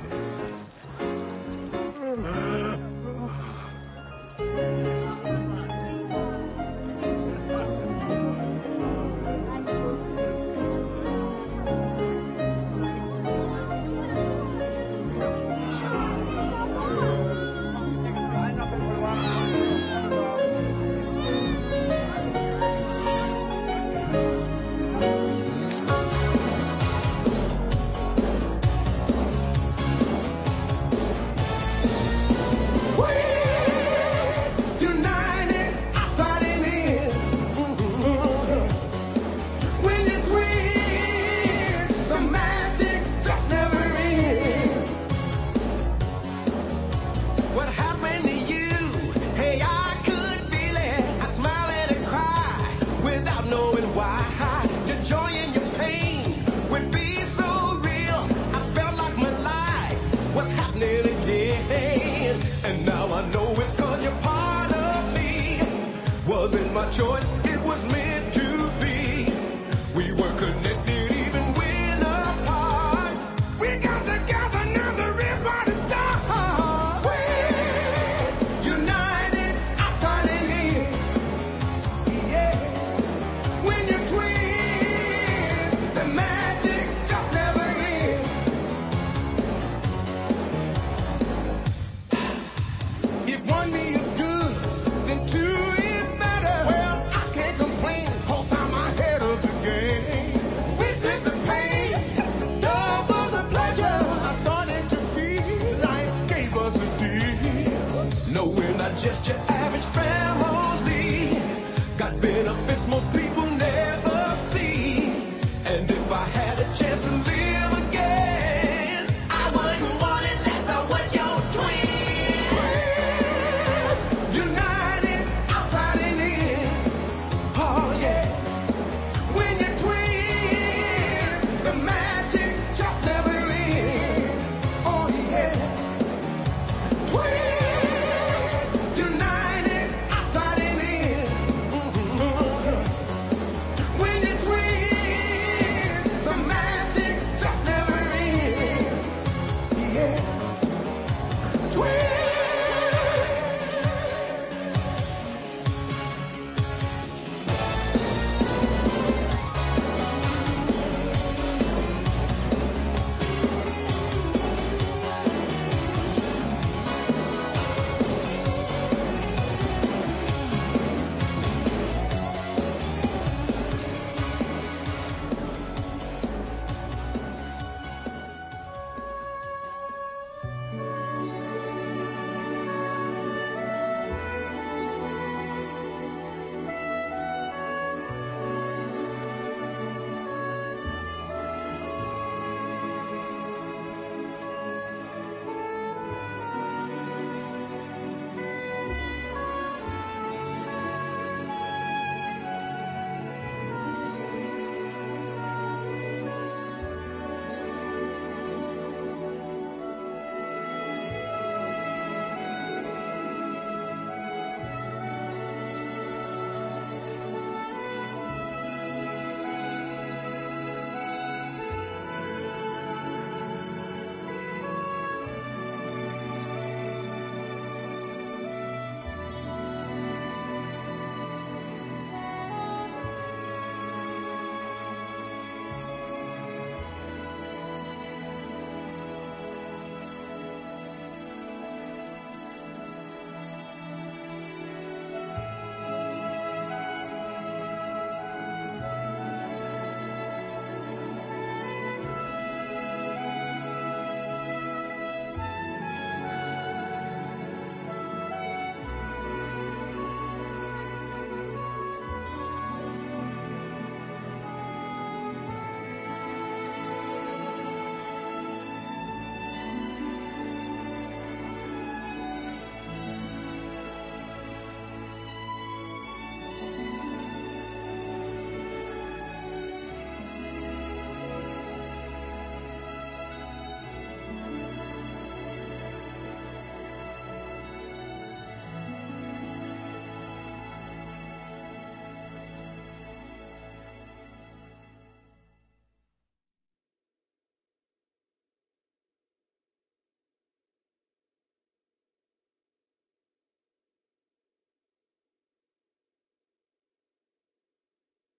Wasn't my choice, it was meant to be. We were connected even when apart. We got together, now the real party starts. Twist, united, outside and in. Yeah. When you twist, the magic just never ends. If one me is good, then two is better. Well, I can't complain, 'cause I'm ahead of the game. We split the pain, double the pleasure. I started to feel life gave us a deal. Knowing I just